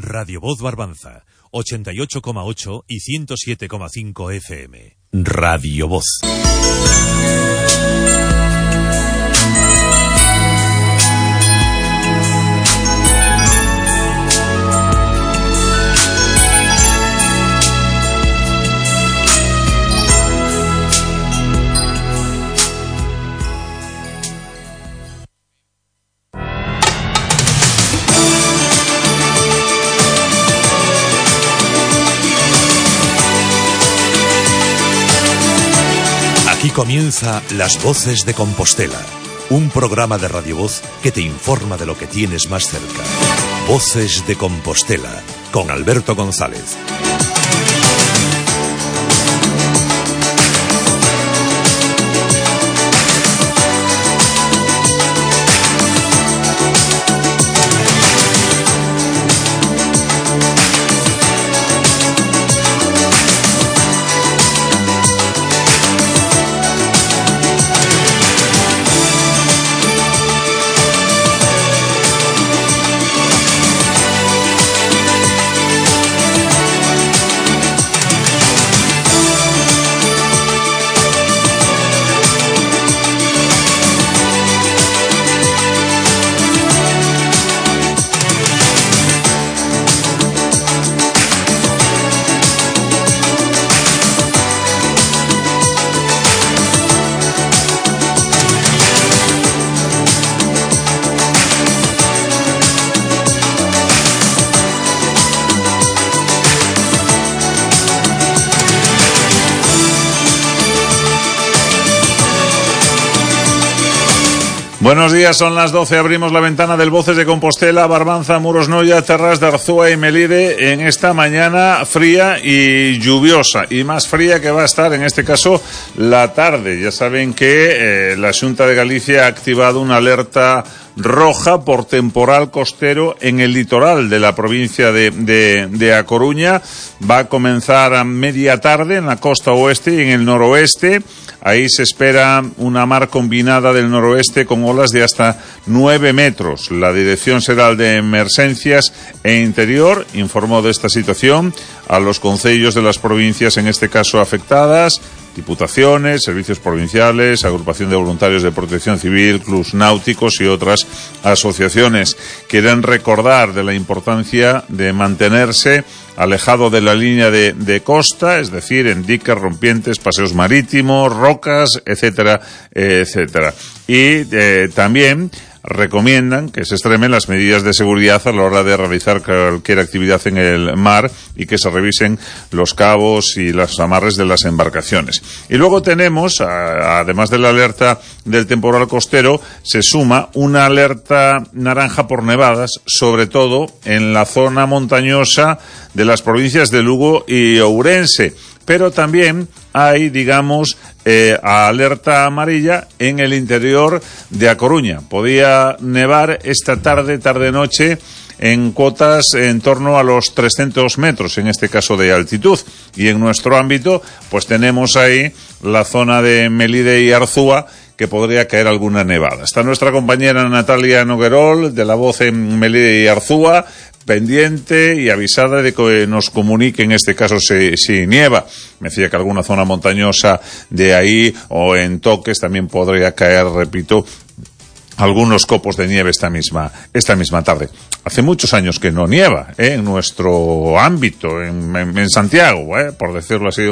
Radio Voz Barbanza, 88,8 y 107,5 FM. Radio Voz. Aquí comienza Las Voces de Compostela, un programa de Radio Voz que te informa de lo que tienes más cerca. Voces de Compostela, con Alberto González. Buenos días, son las 12, abrimos la ventana del Voces de Compostela, Barbanza, Muros Noia, Terras de Arzúa y Melide en esta mañana fría y lluviosa, y más fría que va a estar en este caso la tarde. Ya saben que la Xunta de Galicia ha activado una alerta roja por temporal costero en el litoral de la provincia de A Coruña. Va a comenzar a media tarde en la costa oeste y en el noroeste. Ahí se espera una mar combinada del noroeste con olas de hasta 9 metros. La Dirección Xeral de Emerxencias e Interior informó de esta situación a los concellos de las provincias, en este caso afectadas, diputaciones, servicios provinciales, agrupación de voluntarios de protección civil, clubs náuticos y otras asociaciones. Quieren recordar de la importancia de mantenerse alejado de la línea de costa, es decir, en diques, rompientes, paseos marítimos, rocas, etcétera, etcétera. Y también recomiendan que se extremen las medidas de seguridad a la hora de realizar cualquier actividad en el mar y que se revisen los cabos y los amarres de las embarcaciones. Y luego tenemos, además de la alerta del temporal costero, se suma una alerta naranja por nevadas, sobre todo en la zona montañosa de las provincias de Lugo y Ourense. Pero también hay, digamos, alerta amarilla en el interior de A Coruña. Podía nevar esta tarde-noche en cotas en torno a los 300 metros, en este caso de altitud. Y en nuestro ámbito, pues tenemos ahí la zona de Melide y Arzúa, que podría caer alguna nevada. Está nuestra compañera Natalia Noguerol, de La Voz en Melide y Arzúa, pendiente y avisada de que nos comunique en este caso si nieva. Me decía que alguna zona montañosa de ahí o en Toques también podría caer, repito, algunos copos de nieve esta misma tarde. Hace muchos años que no nieva, en nuestro ámbito, en Santiago, por decirlo así,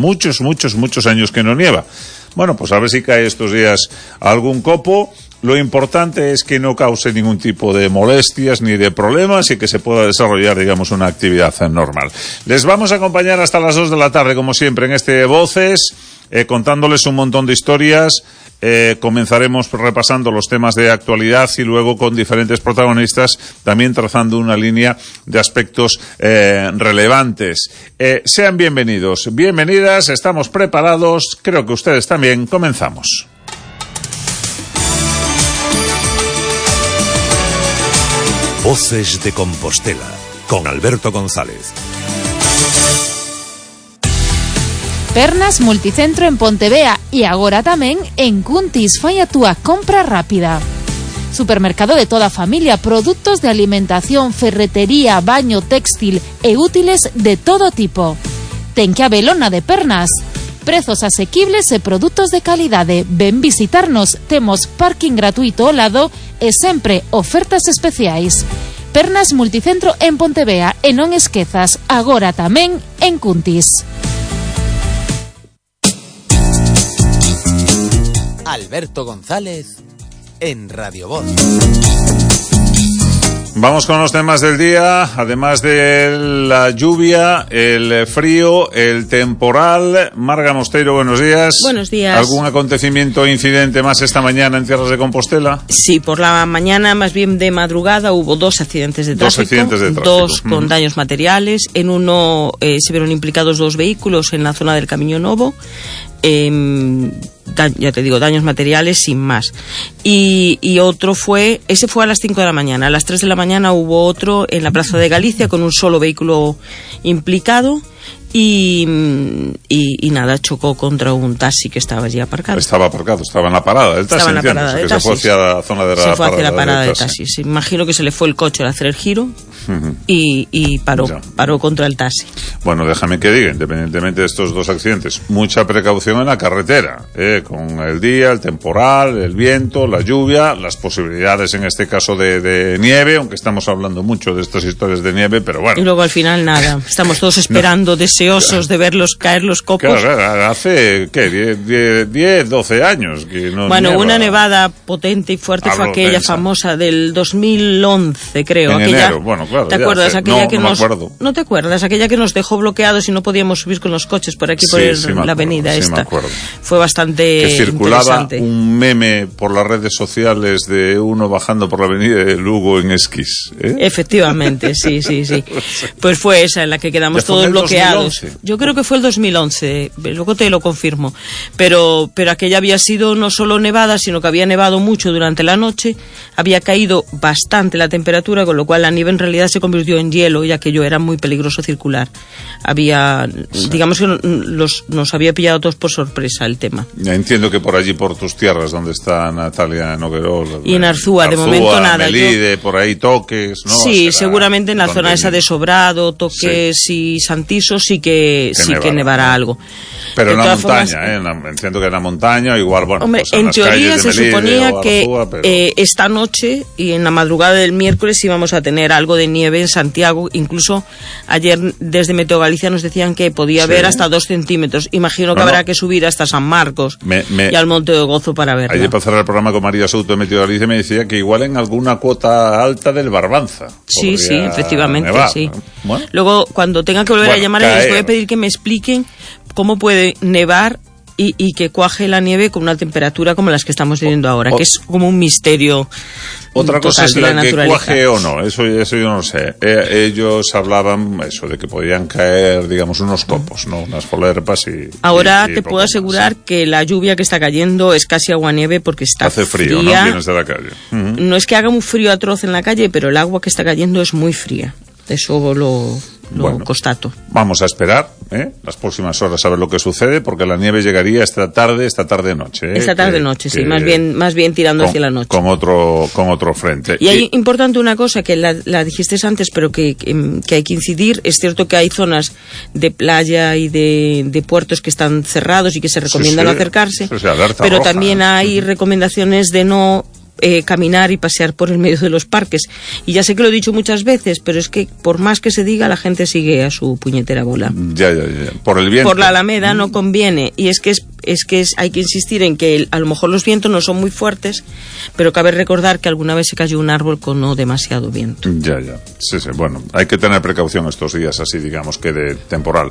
muchos años que no nieva. Bueno, pues a ver si cae estos días algún copo. Lo importante es que no cause ningún tipo de molestias ni de problemas y que se pueda desarrollar, digamos, una actividad normal. Les vamos a acompañar hasta las 2 de la tarde, como siempre, en este Voces, contándoles un montón de historias. Comenzaremos repasando los temas de actualidad y luego con diferentes protagonistas también trazando una línea de aspectos relevantes. Sean bienvenidos, bienvenidas, estamos preparados, creo que ustedes también. Comenzamos. Voces de Compostela, con Alberto González. Pernas Multicentro en Pontevea e agora tamén en Cuntis. Fai a túa compra rápida. Supermercado de toda a familia, produtos de alimentación, ferretería, baño, téxtil e útiles de todo tipo. Ten que habelo na de Pernas. Prezos asequibles e produtos de calidade. Ven visitarnos, temos parking gratuito ao lado e sempre ofertas especiais. Pernas Multicentro en Pontevea e non esquezas, agora tamén en Cuntis. Alberto González en Radio Voz. Vamos con los temas del día, además de la lluvia, el frío, el temporal. Marga Mosteiro, buenos días. Buenos días. ¿Algún acontecimiento o incidente más esta mañana en tierras de Compostela? Sí, por la mañana, más bien de madrugada, hubo dos accidentes de tráfico. Dos con daños materiales. En uno se vieron implicados 2 vehículos en la zona del Camiño Novo. Ya te digo, daños materiales sin más. Y otro ese fue a las 5 de la mañana. A las 3 de la mañana hubo otro en la Plaza de Galicia con un solo vehículo implicado y nada, chocó contra un taxi que estaba allí aparcado. Estaba en la parada del taxi. Estaba en la parada del taxi. Se fue hacia la zona de la parada del taxi. Se imagino que se le fue el coche al hacer el giro y paró contra el taxi. Bueno, déjame que diga, independientemente de estos dos accidentes, mucha precaución en la carretera, con el día, el temporal, el viento, la lluvia, las posibilidades en este caso de nieve, aunque estamos hablando mucho de estas historias de nieve, pero bueno. Y luego al final nada, estamos todos esperando, deseosos de verlos caer los copos. Claro, hace, 10, 12 años que no Bueno, nieva. Una nevada potente y fuerte fue aquella famosa del 2011, creo. En aquella, enero, bueno, claro. ¿Te acuerdas? Aquella que no me acuerdo. ¿No te acuerdas? Aquella que nos dejó bloqueados y no podíamos subir con los coches por aquí, la avenida esta. Me acuerdo. Fue bastante que circulaba interesante. Un meme por las redes sociales de uno bajando por la avenida de Lugo en esquís. Efectivamente, sí. Pues fue esa en la que quedamos todos bloqueados. 2011. Yo creo que fue el 2011, luego te lo confirmo. Pero aquella había sido no solo nevada, sino que había nevado mucho durante la noche, había caído bastante la temperatura, con lo cual la nieve en realidad se convirtió en hielo, ya que aquello era muy peligroso circular. Digamos que nos había pillado todos por sorpresa el tema. Ya entiendo que por allí, por tus tierras, donde está Natalia Noguerol. Y en Arzúa, de momento nada. Melide, por ahí Toques, ¿no? Sí, seguramente en la zona esa de Sobrado, Toques y Santiso sí que nevará algo. Pero en la montaña, entiendo que en la montaña igual, bueno. Hombre, pues en teoría se Melide, suponía que Arzúa, pero... esta noche y en la madrugada del miércoles íbamos a tener algo de nieve en Santiago. Incluso ayer desde Meteo Galicia nos decían que podía haber hasta 2 centímetros. Imagino que habrá que subir hasta San Marcos y al Monte de Gozo para verlo. Ayer para cerrar el programa con María Souto de Meteo Galicia me decía que igual en alguna cuota alta del Barbanza. Sí, efectivamente, nevar, sí. ¿no? Bueno. Luego, cuando tenga que volver a llamar, les voy a pedir que me expliquen cómo puede nevar y que cuaje la nieve con una temperatura como las que estamos teniendo ahora, que es como un misterio. Otra cosa es la que cuaje o no, eso yo no sé. Ellos hablaban eso de que podían caer, digamos, unos copos, ¿no? Unas folerpas y... Ahora te puedo asegurar que la lluvia que está cayendo es casi aguanieve porque está hace frío, fría. ¿no? Vienes de la calle. No es que haga un frío atroz en la calle, pero el agua que está cayendo es muy fría. Eso lo constato. Vamos a esperar las próximas horas a ver lo que sucede, porque la nieve llegaría esta tarde-noche. Esta tarde-noche, sí, más bien tirando hacia la noche. Con otro frente. Y hay importante una cosa que la dijiste antes, pero que hay que incidir. Es cierto que hay zonas de playa y de puertos que están cerrados y que se recomiendan acercarse, pero roja, también hay recomendaciones de no caminar y pasear por el medio de los parques. Y ya sé que lo he dicho muchas veces, pero es que por más que se diga, la gente sigue a su puñetera bola. Ya. Por el viento. Por la Alameda no conviene. Y es que hay que insistir en que a lo mejor los vientos no son muy fuertes, pero cabe recordar que alguna vez se cayó un árbol con no demasiado viento. Ya. Sí. Bueno, hay que tener precaución estos días así, digamos, que de temporal.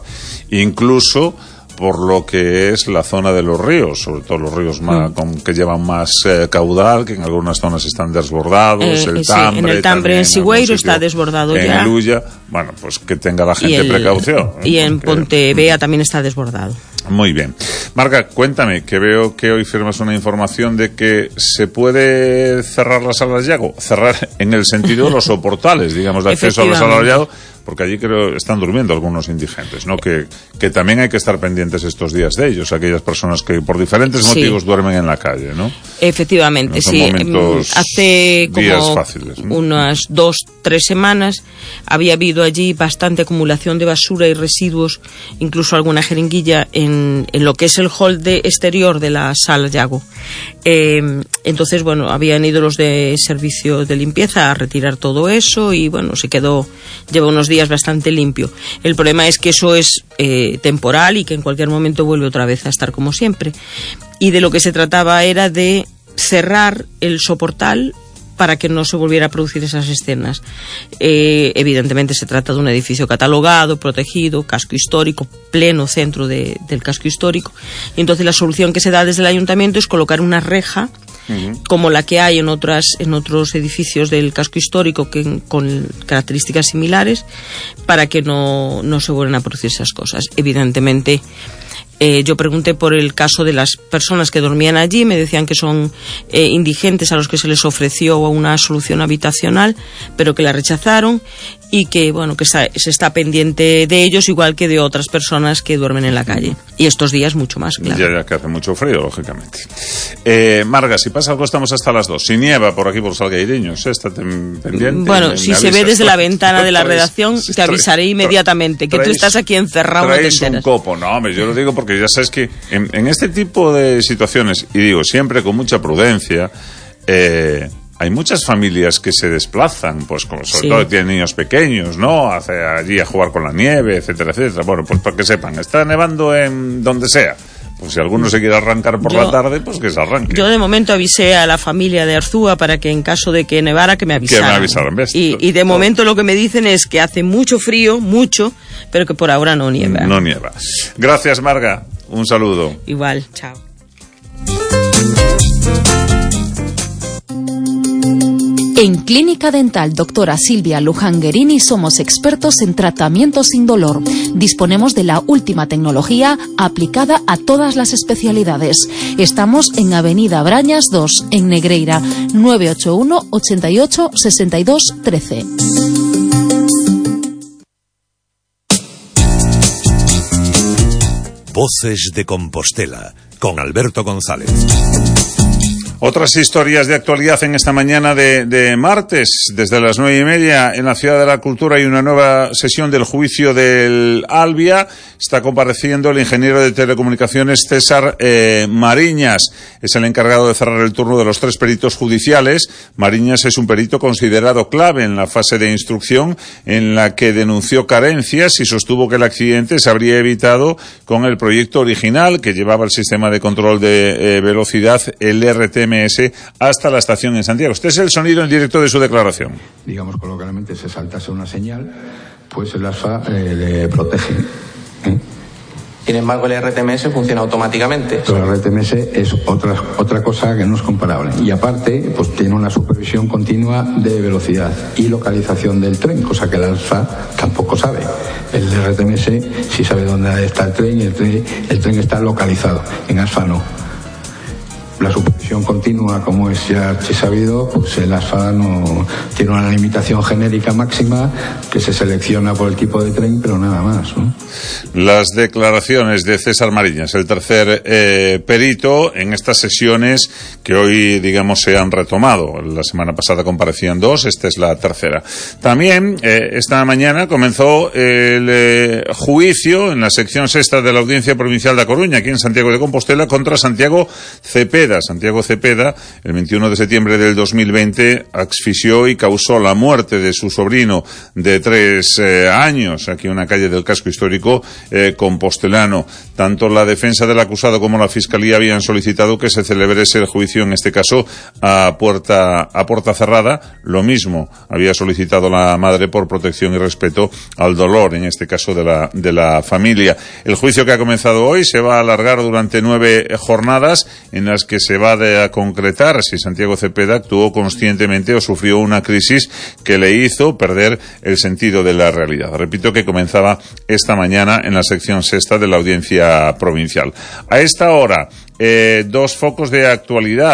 Incluso por lo que es la zona de los ríos, sobre todo los ríos que llevan más caudal, que en algunas zonas están desbordados, en el Tambre, en Sigüeiro está desbordado ya. En Luya, bueno, pues que tenga la gente precaución. Y en Pontevea también está desbordado. Muy bien. Marga, cuéntame, que veo que hoy firmas una información de que se puede cerrar la Sala del Llago. Cerrar en el sentido de los soportales, digamos, de acceso a la Sala del Llago, porque allí creo están durmiendo algunos indigentes, ¿no? Que también hay que estar pendientes estos días de ellos, aquellas personas que por diferentes motivos duermen en la calle, ¿no? Efectivamente, no son sí. Hace como fáciles, ¿no? Unas 2-3 semanas había habido allí bastante acumulación de basura y residuos, incluso alguna jeringuilla en lo que es el hall exterior de la sala Yago. Entonces, bueno, habían ido los de servicio de limpieza a retirar todo eso y, bueno, lleva unos días bastante limpio. El problema es que eso es temporal y que en cualquier momento vuelve otra vez a estar como siempre. Y de lo que se trataba era de cerrar el soportal para que no se volviera a producir esas escenas. Evidentemente se trata de un edificio catalogado, protegido, casco histórico, pleno centro del casco histórico. Y entonces la solución que se da desde el ayuntamiento es colocar una reja como la que hay en otros edificios del casco histórico con características similares, para que no se vuelvan a producir esas cosas. Evidentemente, yo pregunté por el caso de las personas que dormían allí, me decían que son indigentes a los que se les ofreció una solución habitacional, pero que la rechazaron, y que, bueno, que se está pendiente de ellos igual que de otras personas que duermen en la calle. Y estos días mucho más, claro. Ya que hace mucho frío, lógicamente. Marga, si pasa algo estamos hasta las 2. Si nieva por aquí por Salgueiriños, estate pendiente. Bueno, si se ve desde la ventana de la redacción, te avisaré inmediatamente, que tú estás aquí encerrado. Traes un copo. No, hombre, yo lo digo porque ya sabes que en este tipo de situaciones, y digo siempre con mucha prudencia, hay muchas familias que se desplazan, pues como sobre todo tienen niños pequeños, ¿no? Allí a jugar con la nieve, etcétera, etcétera. Bueno, pues para que sepan, está nevando en donde sea. Pues si alguno se quiere arrancar por la tarde, pues que se arranque. Yo de momento avisé a la familia de Arzúa para que en caso de que nevara, que me avisaran. Que me avisaran, ¿ves? Y de momento lo que me dicen es que hace mucho frío, mucho, pero que por ahora no nieva. No nieva. Gracias, Marga. Un saludo. Igual, chao. En Clínica Dental Doctora Silvia Luján Guerini somos expertos en tratamiento sin dolor. Disponemos de la última tecnología aplicada a todas las especialidades. Estamos en Avenida Brañas 2, en Negreira, 981 88 62 13. Voces de Compostela, con Alberto González. Otras historias de actualidad en esta mañana de martes, desde las 9:30 en la Ciudad de la Cultura hay una nueva sesión del juicio del Albia. Está compareciendo el ingeniero de telecomunicaciones César Mariñas. Es el encargado de cerrar el turno de los 3 peritos judiciales. Mariñas es un perito considerado clave en la fase de instrucción, en la que denunció carencias y sostuvo que el accidente se habría evitado con el proyecto original que llevaba el sistema de control de velocidad, el RTMS, hasta la estación en Santiago. Este es el sonido en directo de su declaración. Digamos coloquialmente, se saltase una señal, pues el ASFA le protege. Sin embargo, el RTMS funciona automáticamente. Pero el RTMS es otra cosa que no es comparable. Y aparte, pues tiene una supervisión continua de velocidad y localización del tren, cosa que el ASFA tampoco sabe. El RTMS sí sabe dónde está el tren y el tren está localizado. En ASFA no. La supervisión continua, como es ya sabido, pues el ASFA no tiene una limitación genérica máxima que se selecciona por el tipo de tren, pero nada más, ¿no? Las declaraciones de César Mariñas, el tercer perito en estas sesiones que hoy, digamos, se han retomado. La semana pasada comparecían 2, esta es la tercera. También esta mañana comenzó el juicio en la sección sexta de la Audiencia Provincial de A Coruña, aquí en Santiago de Compostela, contra Santiago Cepeda. Santiago Cepeda, el 21 de septiembre del 2020, asfixió y causó la muerte de su sobrino de 3 años, aquí en una calle del casco histórico compostelano. Tanto la defensa del acusado como la Fiscalía habían solicitado que se celebrase el juicio, en este caso, a puerta cerrada. Lo mismo había solicitado la madre por protección y respeto al dolor, en este caso de la familia. El juicio que ha comenzado hoy se va a alargar durante 9 jornadas, en las que se va a concretar si Santiago Cepeda actuó conscientemente o sufrió una crisis que le hizo perder el sentido de la realidad. Repito que comenzaba esta mañana en la sección sexta de la Audiencia Provincial. A esta hora, 2 focos de actualidad.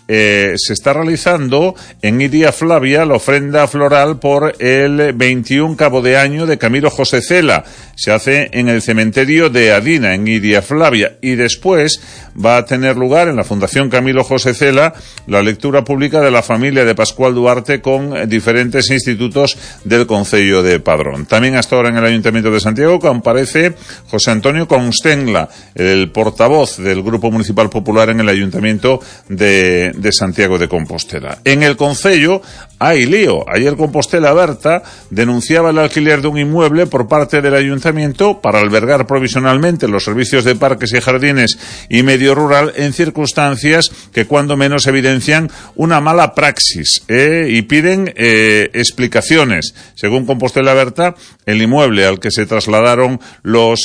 se está realizando en Iria Flavia la ofrenda floral por el 21 cabo de año de Camilo José Cela. Se hace en el cementerio de Adina, en Iria Flavia, y después va a tener lugar en la Fundación Camilo José Cela la lectura pública de la familia de Pascual Duarte con diferentes institutos del Concello de Padrón. También hasta ahora en el Ayuntamiento de Santiago comparece José Antonio Constenla, el portavoz del Grupo Municipal Popular en el Ayuntamiento de Santiago de Compostela. En el Concello hay lío. Ayer Compostela Berta denunciaba el alquiler de un inmueble por parte del Ayuntamiento para albergar provisionalmente los servicios de parques y jardines y medio rural en circunstancias que cuando menos evidencian una mala praxis y piden explicaciones. Según Compostela Berta, el inmueble al que se trasladaron los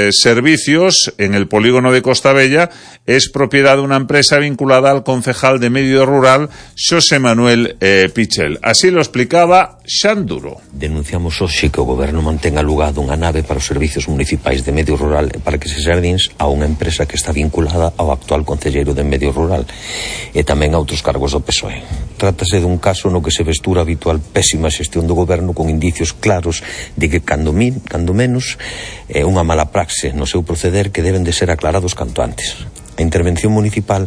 servicios en el polígono de Costa Bella es propiedad de una empresa vinculada al concejal de Medio Rural, Xosé Manuel Pichel. Así lo explicaba Xanduro. Denunciamos hoxe que o goberno mantén alugado unha nave para os servicios municipais de Medio Rural e Parques e Xardíns a unha empresa que está vinculada ao actual concelleiro de Medio Rural e tamén a outros cargos do PSOE. Trátase dun caso no que se vestura a habitual pésima xestión do goberno con indicios claros de que cando menos é unha mala praxe no seu proceder que deben de ser aclarados canto antes. A intervención municipal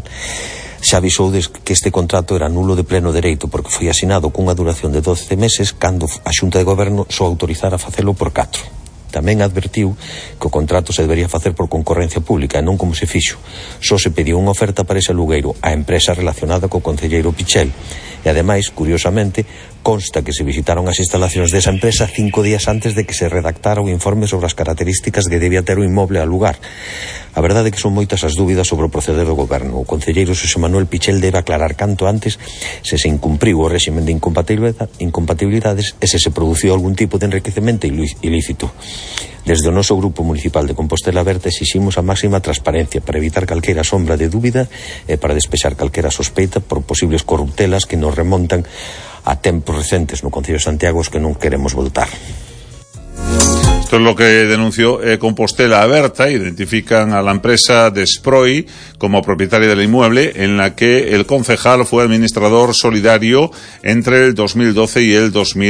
xa avisou que este contrato era nulo de pleno dereito porque foi asinado cunha duración de 12 meses cando a Xunta de Goberno só autorizara a facelo por 4. Tamén advertiu que o contrato se debería facer por concorrencia pública e non como se fixo. Só se pediu unha oferta para ese alugueiro á empresa relacionada co concelleiro Pichel. E ademais, curiosamente, consta que se visitaron as instalacións desa empresa 5 días antes de que se redactara o informe sobre as características que debía ter o inmoble a lugar. A verdade é que son moitas as dúbidas sobre o proceder do goberno. O concelleiro Xosé Manuel Pichel debe aclarar canto antes se incumpriu o réximen de incompatibilidades e se produciu algún tipo de enriquecemento ilícito. Desde o noso Grupo Municipal de Compostela Berta exiximos a máxima transparencia para evitar calquera sombra de dúbida e para despexar calquera sospeita por posibles corruptelas que nos remontan a tempos recentes no Concello de Santiago que non queremos voltar. Esto es lo que denunció Compostela Berta. Identifican a la empresa Desproy como propietaria del inmueble en la que el concejal fue administrador solidario entre el 2012 y el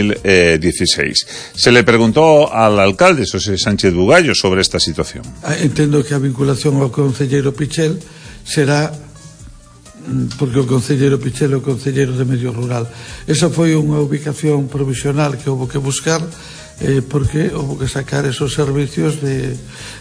2016. Se le preguntó al alcalde José Sánchez Bugallo sobre esta situación. Entendo que a vinculación ao concelleiro Pichel será porque o concelleiro Pichel é o concelleiro de Medio Rural. Esa foi unha ubicación provisional que houve que buscar porque houve que sacar esos servicios de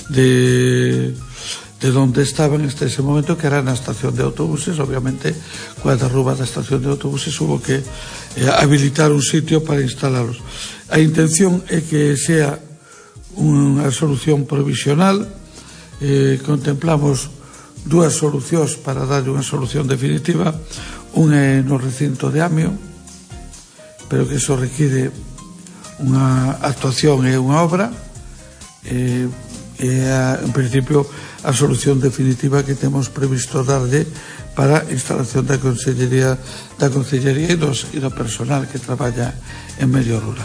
donde estaban hasta ese momento, que era na estación de autobuses. Obviamente, coa derruba da estación de autobuses houve que habilitar un sitio para instalalos. A intención é que sea unha solución provisional. Contemplamos dúas solucións para darlle unha solución definitiva. Unha é no recinto de Amio, pero que eso require unha actuación e unha obra, en principio a solución definitiva que temos previsto darlle para a instalación da consellería e do personal que traballa en Medio Rural.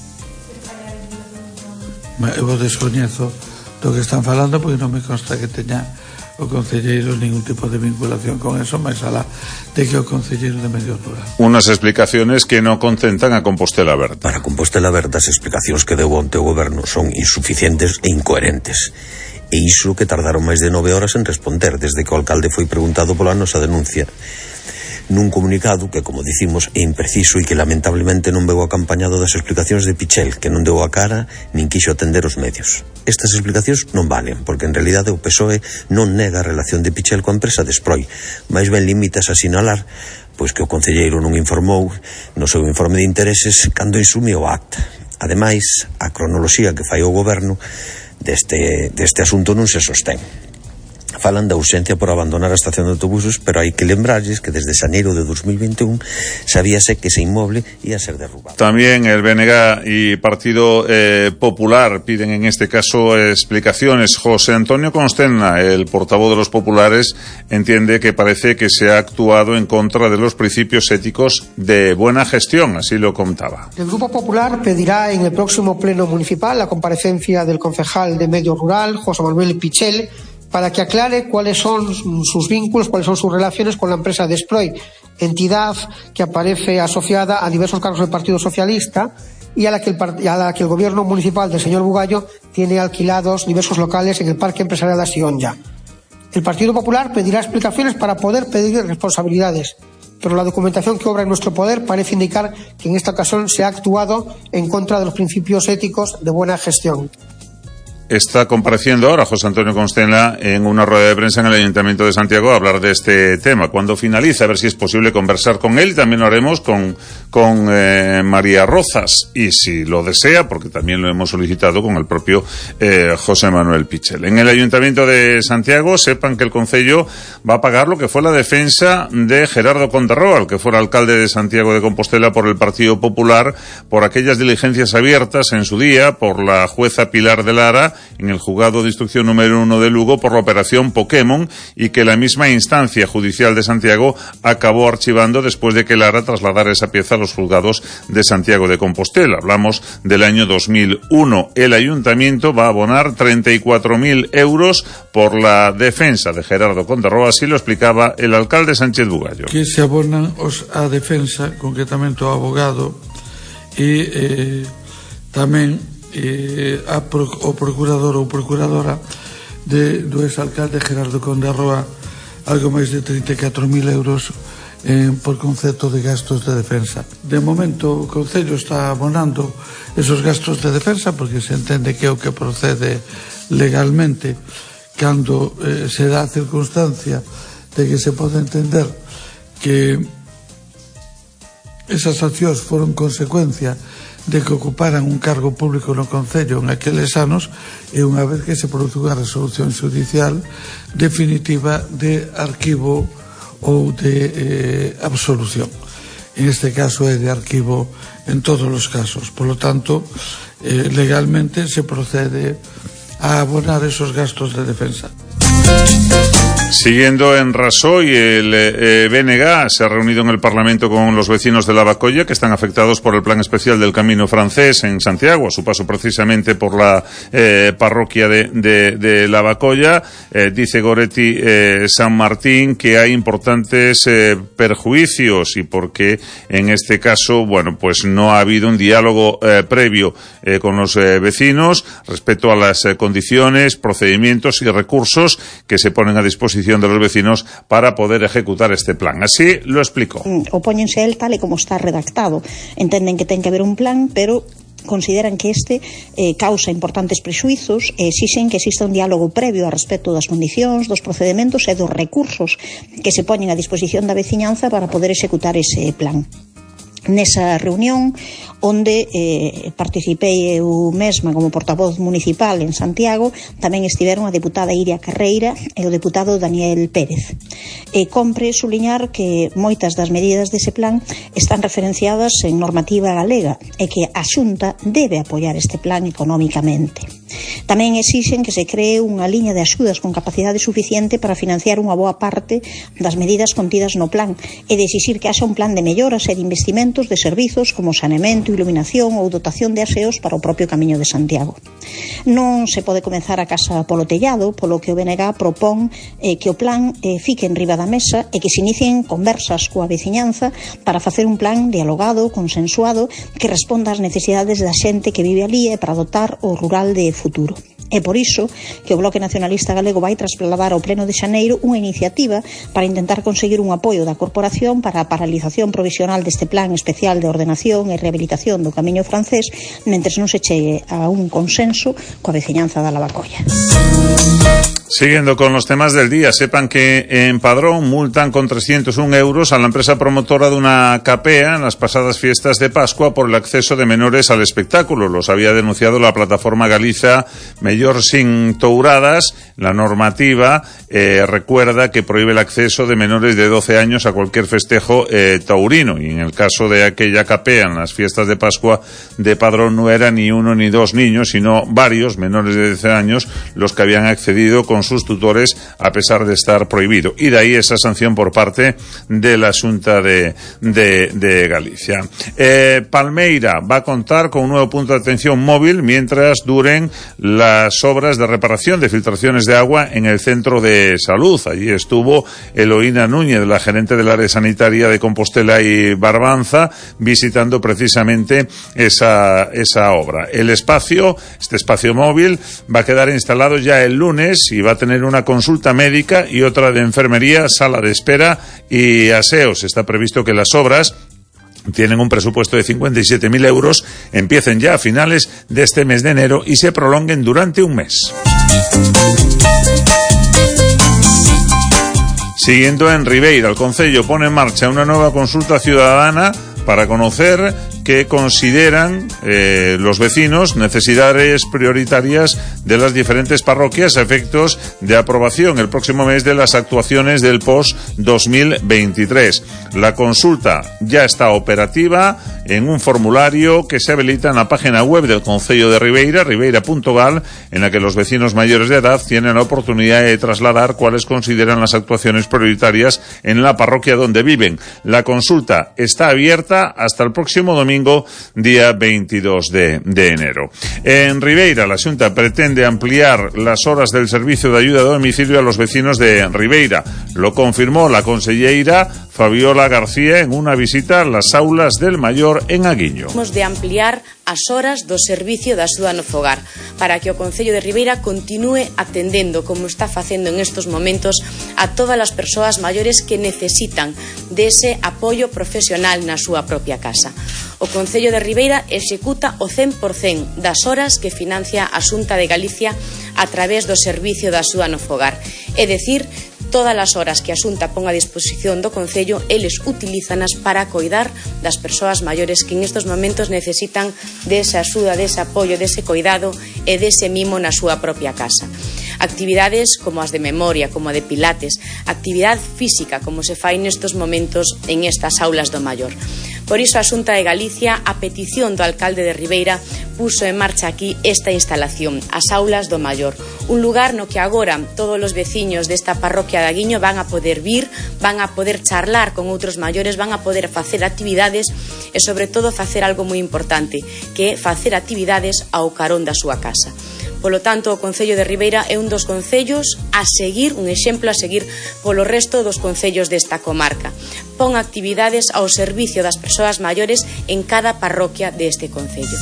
Eu descoñezo do que están falando porque non me consta que teña o concelleiro ningún tipo de vinculación con eso, máis alá de que o concelleiro de Medio Rural. Unas explicaciones que no contentan a Compostela Berta. Para Compostela Berta as explicacións que deu onte o goberno son insuficientes e incoherentes. E iso que tardaron máis de 9 horas en responder desde que o alcalde foi preguntado pola nosa denuncia nun comunicado que, como dicimos, é impreciso e que lamentablemente non veu acompañado das explicacións de Pichel, que non deu a cara nin quixo atender os medios. Estas explicacións non valen, porque en realidade o PSOE non nega a relación de Pichel coa empresa Desproy, máis ben limitas a sinalar pois que o concelleiro non informou no seu informe de intereses cando insumiu o acta. Ademais, a cronoloxía que fai o goberno deste asunto non se sostén. Falan da urxencia por abandonar a estación de autobuses, pero hai que lembrarles que desde xaneiro de 2021 sabíase que ese inmoble ia ser derrubado. También el BNG y Partido Popular piden en este caso explicaciones. José Antonio Constenla, el portavoz de los populares, entiende que parece que se ha actuado en contra de los principios éticos de buena gestión, así lo contaba. El Grupo Popular pedirá en el próximo pleno municipal la comparecencia del concejal de Medio Rural, José Manuel Pichel, para que aclare cuáles son sus vínculos, cuáles son sus relaciones con la empresa Desproy, entidad que aparece asociada a diversos cargos del Partido Socialista y a la que el gobierno municipal del señor Bugallo tiene alquilados diversos locales en el Parque Empresarial de Sionja. El Partido Popular pedirá explicaciones para poder pedir responsabilidades, pero la documentación que obra en nuestro poder parece indicar que en esta ocasión se ha actuado en contra de los principios éticos de buena gestión. Está compareciendo ahora José Antonio Constella en una rueda de prensa en el Ayuntamiento de Santiago a hablar de este tema. Cuando finalice, a ver si es posible conversar con él, y también lo haremos con María Rozas, y si lo desea, porque también lo hemos solicitado, con el propio José Manuel Pichel. En el Ayuntamiento de Santiago, sepan que el Concello va a pagar lo que fue la defensa de Gerardo Condarroa, el que fuera alcalde de Santiago de Compostela por el Partido Popular, por aquellas diligencias abiertas en su día por la jueza Pilar de Lara en el juzgado de instrucción número 1 de Lugo por la operación Pokémon, y que la misma instancia judicial de Santiago acabó archivando después de que Lara trasladara esa pieza a los juzgados de Santiago de Compostela. Hablamos del año 2001. El ayuntamiento va a abonar 34.000 euros por la defensa de Gerardo Condarroa, así lo explicaba el alcalde Sánchez Bugallo. Que se abonan a defensa, concretamente ao abogado, e tamén o procurador ou procuradora do exalcalde Gerardo Condarroa algo máis de 34.000 euros por concepto de gastos de defensa. De momento o Concello está abonando esos gastos de defensa porque se entende que é o que procede legalmente cando se dá a circunstancia de que se pode entender que esas accións foron consecuencia de que ocuparan un cargo público no Concello en aqueles anos, e unha vez que se produce unha resolución judicial definitiva de arquivo ou de absolución. En este caso é de arquivo en todos os casos. Por lo tanto, legalmente se procede a abonar esos gastos de defensa. Siguiendo en Rasoy, el BNG se ha reunido en el Parlamento con los vecinos de Lavacolla que están afectados por el plan especial del Camino Francés en Santiago, a su paso precisamente por la parroquia de Lavacolla. Dice Goretti San Martín que hay importantes perjuicios, y porque en este caso, bueno, pues no ha habido un diálogo previo con los vecinos respecto a las condiciones, procedimientos y recursos que se ponen a disposición de los vecinos para poder ejecutar este plan. Así lo explicó. Opóñense a él tal y como está redactado. Entienden que ten que haber un plan, pero consideran que este causa importantes prexuizos e exixen que exista un diálogo previo a respecto das condicións, dos procedimentos e dos recursos que se poñen a disposición da veciñanza para poder executar ese plan. Nesa reunión, onde participei eu mesma como portavoz municipal en Santiago, tamén estiveron a deputada Iria Carreira e o deputado Daniel Pérez. Compre suliñar que moitas das medidas dese plan están referenciadas en normativa galega e que a Xunta debe apoiar este plan económicamente. Tamén exixen que se cree unha liña de axudas con capacidade suficiente para financiar unha boa parte das medidas contidas no plan, e de exixir que haxa un plan de melloras e de investimentos de servizos como saneamento, iluminación ou dotación de aseos para o propio Camiño de Santiago. Non se pode comezar a casa polo tellado, polo que o BNG propón que o plan fique en riba da mesa e que se inicien conversas coa veciñanza para facer un plan dialogado, consensuado, que responda ás necesidades da xente que vive ali e para dotar o rural de futuro. É por iso que o Bloque Nacionalista Galego vai trasladar ao Pleno de Xaneiro unha iniciativa para intentar conseguir un apoio da Corporación para a paralización provisional deste plan especial de ordenación e rehabilitación do Camiño Francés, mentres non se chegue a un consenso coa veciñanza da Lavacolla. Siguiendo con los temas del día, sepan que en Padrón multan con 301 euros a la empresa promotora de una capea en las pasadas fiestas de Pascua por el acceso de menores al espectáculo. Los había denunciado la plataforma Galiza Mellor Sin Touradas. La normativa recuerda que prohíbe el acceso de menores de 12 años a cualquier festejo taurino, y en el caso de aquella capea en las fiestas de Pascua de Padrón no era ni uno ni dos niños, sino varios menores de 12 años los que habían accedido con con sus tutores a pesar de estar prohibido. Y de ahí esa sanción por parte de la Xunta de Galicia. Palmeira va a contar con un nuevo punto de atención móvil mientras duren las obras de reparación de filtraciones de agua en el centro de salud. Allí estuvo Eloína Núñez, la gerente del área sanitaria de Compostela y Barbanza, visitando precisamente esa obra. Este espacio móvil va a quedar instalado ya el lunes y va a tener una consulta médica y otra de enfermería, sala de espera y aseos. Está previsto que las obras tienen un presupuesto de 57.000 euros, empiecen ya a finales de este mes de enero y se prolonguen durante un mes. Siguiendo en Ribeira, el Concello pone en marcha una nueva consulta ciudadana para conocer qué consideran los vecinos necesidades prioritarias de las diferentes parroquias a efectos de aprobación el próximo mes de las actuaciones del post-2023. La consulta ya está operativa en un formulario que se habilita en la página web del Concello de Ribeira, ribeira.gal, en la que los vecinos mayores de edad tienen la oportunidad de trasladar cuáles consideran las actuaciones prioritarias en la parroquia donde viven. La consulta está abierta hasta el próximo domingo, día 22 de enero. En Ribeira, la Xunta pretende ampliar las horas del servicio de ayuda a domicilio a los vecinos de Ribeira. Lo confirmó la conselleira Fabiola García en una visita a las aulas del Maior en Aguiño. Hemos de ampliar as horas do servicio de axuda no fogar para que o Concello de Ribeira continúe atendendo, como está facendo en estos momentos, a todas as persoas maiores que necesitan dese apoio profesional na súa propia casa. O Concello de Ribeira executa o 100% das horas que financia a Xunta de Galicia a través do servicio de axuda no fogar. É dicir, todas as horas que a Xunta ponga a disposición do Concello, eles utilízanas para coidar das persoas maiores que en estos momentos necesitan desa axuda, dese apoio, dese coidado e dese mimo na súa propia casa. Actividades como as de memoria, como a de pilates, actividade física como se fai nestos momentos en estas aulas do Maior. Por iso a Xunta de Galicia, a petición do alcalde de Ribeira, puso en marcha aquí esta instalación, as aulas do Maior, un lugar no que agora todos os veciños desta parroquia de Aguiño van a poder vir, van a poder charlar con outros maiores, van a poder facer actividades e sobre todo facer algo moi importante, que é facer actividades ao carón da súa casa. Polo tanto, o Concello de Ribeira é un dos concellos a seguir, un exemplo a seguir polo resto dos concellos desta comarca. Pon actividades ao servicio das persoas maiores en cada parroquia deste concello.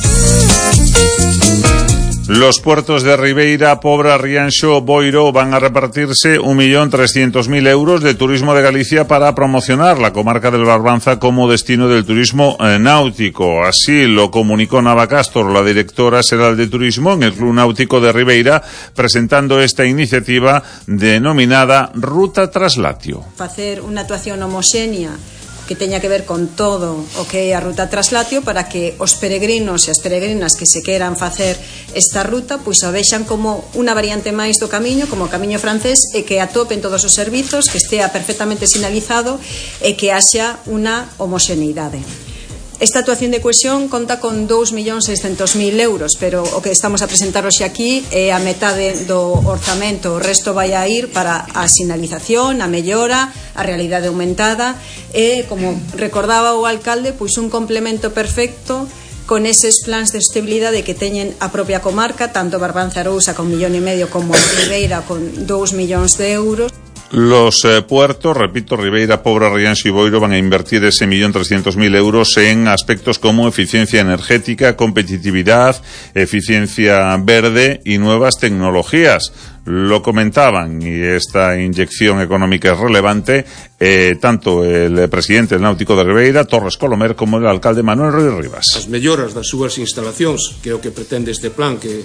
Los puertos de Ribeira, Pobra, Rianxo, Boiro van a repartirse 1.300.000 euros de Turismo de Galicia para promocionar la comarca del Barbanza como destino del turismo náutico. Así lo comunicó Nava Castor, la directora xeral de Turismo en el Club Náutico de Ribeira, presentando esta iniciativa denominada Ruta Traslatio. Facer unha actuación homoxénea que teña que ver con todo o que é a ruta Traslatio para que os peregrinos e as peregrinas que se queran facer esta ruta pois a vexan como unha variante máis do camiño, como o camiño francés, e que atopen todos os servizos, que estea perfectamente sinalizado e que haxa unha homoxeneidade. Esta actuación de cohesión conta con 2.600.000 euros, pero o que estamos a presentar hoxe aquí é a metade do orzamento. O resto vai a ir para a sinalización, a mellora, a realidade aumentada e, como recordaba o alcalde, pois un complemento perfecto con eses plans de sostenibilidade que teñen a propia comarca, tanto Barbanza Arousa con 1,5 millóns como Ribeira con 2 millóns de euros. Los puertos, repito, Ribeira, Pobra, Rianxo y Boiro van a invertir ese 1.300.000 euros en aspectos como eficiencia energética, competitividad, eficiencia verde y nuevas tecnologías. Lo comentaban, y esta inyección económica es relevante, tanto el presidente del Náutico de Ribeira, Torres Colomer, como el alcalde Manuel Ruiz Rivas. As melloras das súas instalacións, que é o que pretende este plan que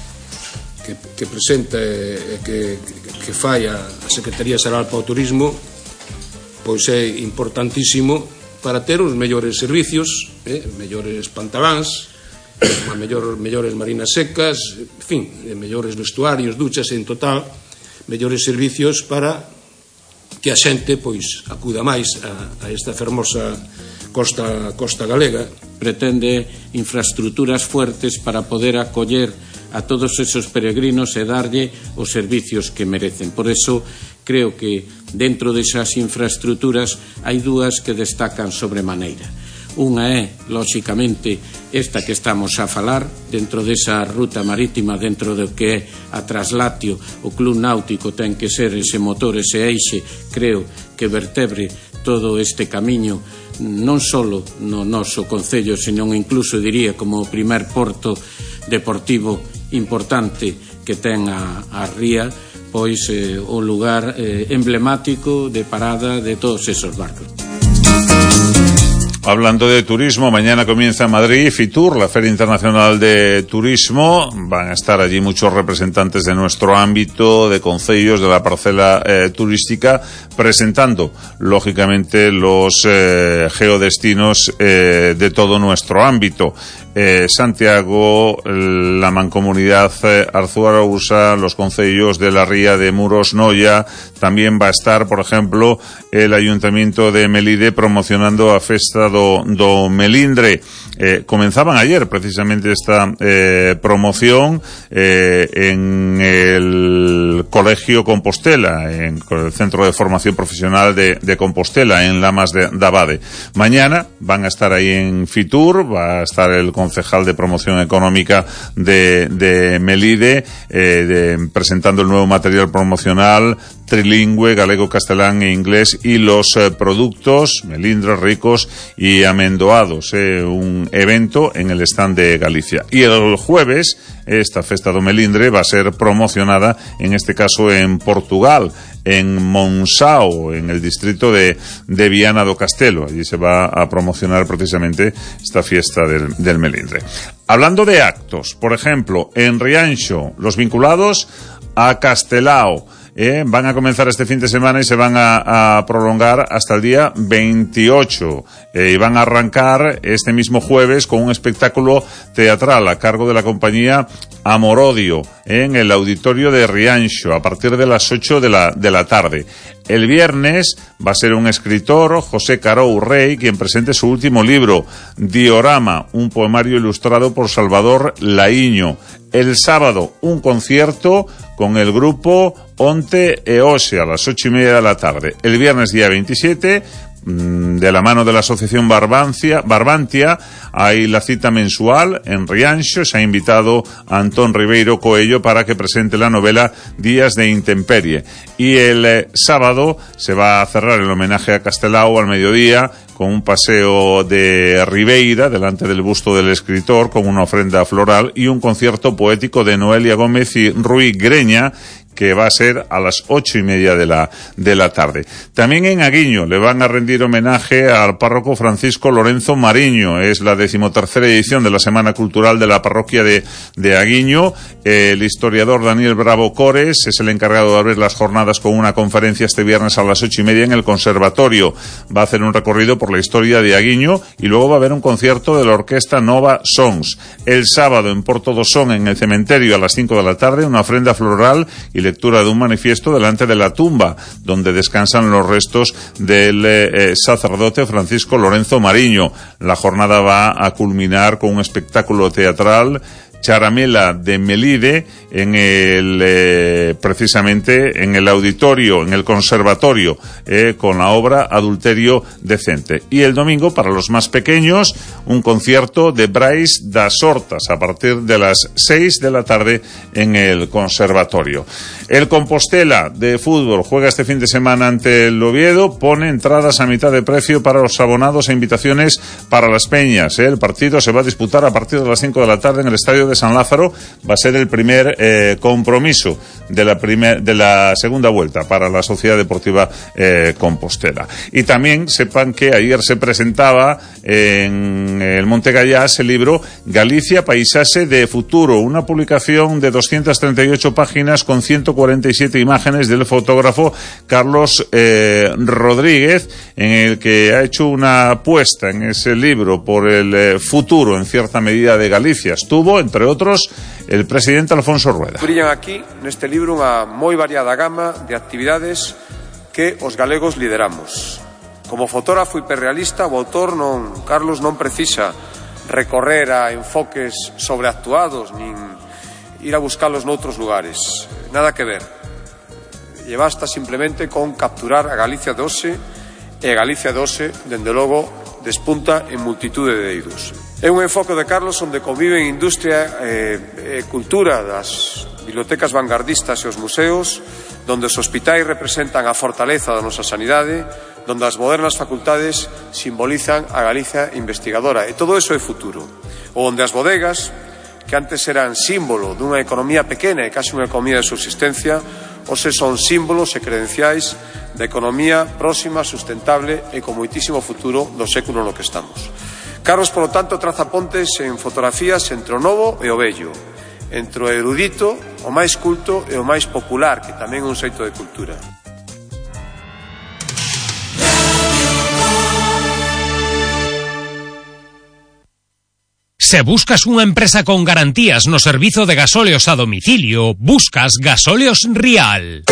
presenta que fai a Secretaría Xeral para o Turismo, pois é importantísimo para ter os mellores servicios, mellores pantaláns, mellores marinas secas, en fin, mellores vestuarios, duchas, en total, mellores servicios para que a xente pois acuda máis a esta fermosa costa galega. Pretende infraestructuras fuertes para poder acoller a todos esos peregrinos e darlle os servicios que merecen. Por eso creo que dentro desas infraestructuras hai dúas que destacan sobremaneira. Unha é, lóxicamente, esta que estamos a falar, dentro desa ruta marítima, dentro do que é a Traslatio, o Club Náutico ten que ser ese motor, ese eixe, creo, que vertebre todo este camiño, non só no noso concello, senón incluso, diría, como o primer porto deportivo importante que ten a ría, pois o lugar emblemático de parada de todos esos barcos. Hablando de turismo, mañana comienza en Madrid FITUR, la Feria Internacional de Turismo. Van a estar allí muchos representantes de nuestro ámbito, de concellos, de la parcela turística, presentando, lógicamente, los geodestinos de todo nuestro ámbito. Santiago, la Mancomunidad Arzúa-Arousa, los concellos de la Ría de Muros, Noia. También va a estar, por ejemplo, el Ayuntamiento de Melide promocionando a Festa do Melindre. Comenzaban ayer precisamente esta promoción en el Colegio Compostela, en el Centro de Formación Profesional de Compostela, en Lamas de Abade. Mañana van a estar ahí en FITUR, va a estar el concejal de Promoción Económica de Melide, presentando el nuevo material promocional trilingüe, galego, castelán e inglés, y los productos melindres ricos y amendoados, un evento en el stand de Galicia. Y el jueves esta Festa do Melindre va a ser promocionada, en este caso en Portugal, en Monção, en el distrito de Viana do Castelo. Allí se va a promocionar precisamente esta fiesta del Melindre. Hablando de actos, por ejemplo, en Rianxo, los vinculados a Castelao van a comenzar este fin de semana y se van a prolongar hasta el día 28 y van a arrancar este mismo jueves con un espectáculo teatral a cargo de la compañía Amorodio en el auditorio de Rianxo a partir de las 8 de la tarde. El viernes va a ser un escritor, José Carou Rey, quien presente su último libro, Diorama, un poemario ilustrado por Salvador Laíño. El sábado, un concierto con el grupo Onte e Ose a las 8:30 de la tarde. El viernes, día 27, de la mano de la asociación Barbantia, hay la cita mensual en Rianxo. Se ha invitado a Antón Ribeiro Coello para que presente la novela Días de Intemperie. Y el sábado se va a cerrar el homenaje a Castelao al mediodía con un paseo de Ribeira delante del busto del escritor con una ofrenda floral y un concierto poético de Noelia Gómez y Rui Greña, que va a ser a las 8:30 de la tarde. También en Aguiño le van a rendir homenaje al párroco Francisco Lorenzo Mariño. Es la 13ª edición de la Semana Cultural de la parroquia de Aguiño. El historiador Daniel Bravo Cores es el encargado de abrir las jornadas con una conferencia este viernes a las 8:30 en el conservatorio. Va a hacer un recorrido por la historia de Aguiño y luego va a haber un concierto de la orquesta Nova Songs. El sábado en Porto do Son, en el cementerio, a las 5 de la tarde, una ofrenda floral y lectura de un manifiesto delante de la tumba donde descansan los restos del sacerdote Francisco Lorenzo Mariño. La jornada va a culminar con un espectáculo teatral, Charamela de Melide, en el precisamente en el auditorio, en el conservatorio, con la obra Adulterio Decente. Y el domingo, para los más pequeños, un concierto de Brais das Hortas a partir de las 6 de la tarde en el conservatorio. El Compostela de fútbol juega este fin de semana ante el Oviedo, pone entradas a mitad de precio para los abonados e invitaciones para las peñas. El partido se va a disputar a partir de las 5 de la tarde en el estadio de San Lázaro. Va a ser el primer compromiso de la segunda vuelta para la Sociedad Deportiva Compostela. Y también sepan que ayer se presentaba en el Monte Gallás el libro Galicia, Paisaxe de Futuro, una publicación de 238 páginas con 147 imágenes del fotógrafo Carlos Rodríguez, en el que ha hecho una apuesta en ese libro por el futuro, en cierta medida, de Galicia. Estuvo, entre otros, el presidente Alfonso Rueda. Brillan aquí, neste libro, unha moi variada gama de actividades que os galegos lideramos. Como fotógrafo hiperrealista, o autor Carlos non precisa recorrer a enfoques sobreactuados nin ir a buscarlos noutros lugares. Nada que ver. E basta simplemente con capturar a Galicia de hoxe, e a Galicia de hoxe, dende logo, despunta en multitude de eidos. É un enfoque de Carlos onde conviven industria e cultura das bibliotecas vanguardistas e os museos, donde os hospitais representan a fortaleza da nosa sanidade, donde as modernas facultades simbolizan a Galicia investigadora. E todo eso é futuro. Ou onde as bodegas, que antes eran símbolo dunha economía pequena e case unha economía de subsistencia, hoxe son símbolos e credenciais da economía próxima, sustentable e con moitísimo futuro do século no que estamos. Carlos, polo tanto, traza pontes en fotografías entre o novo e o vello, entre o erudito, o máis culto e o máis popular, que tamén é un xeito de cultura. Se buscas unha empresa con garantías no servizo de gasóleos a domicilio, buscas Gasóleos Rial.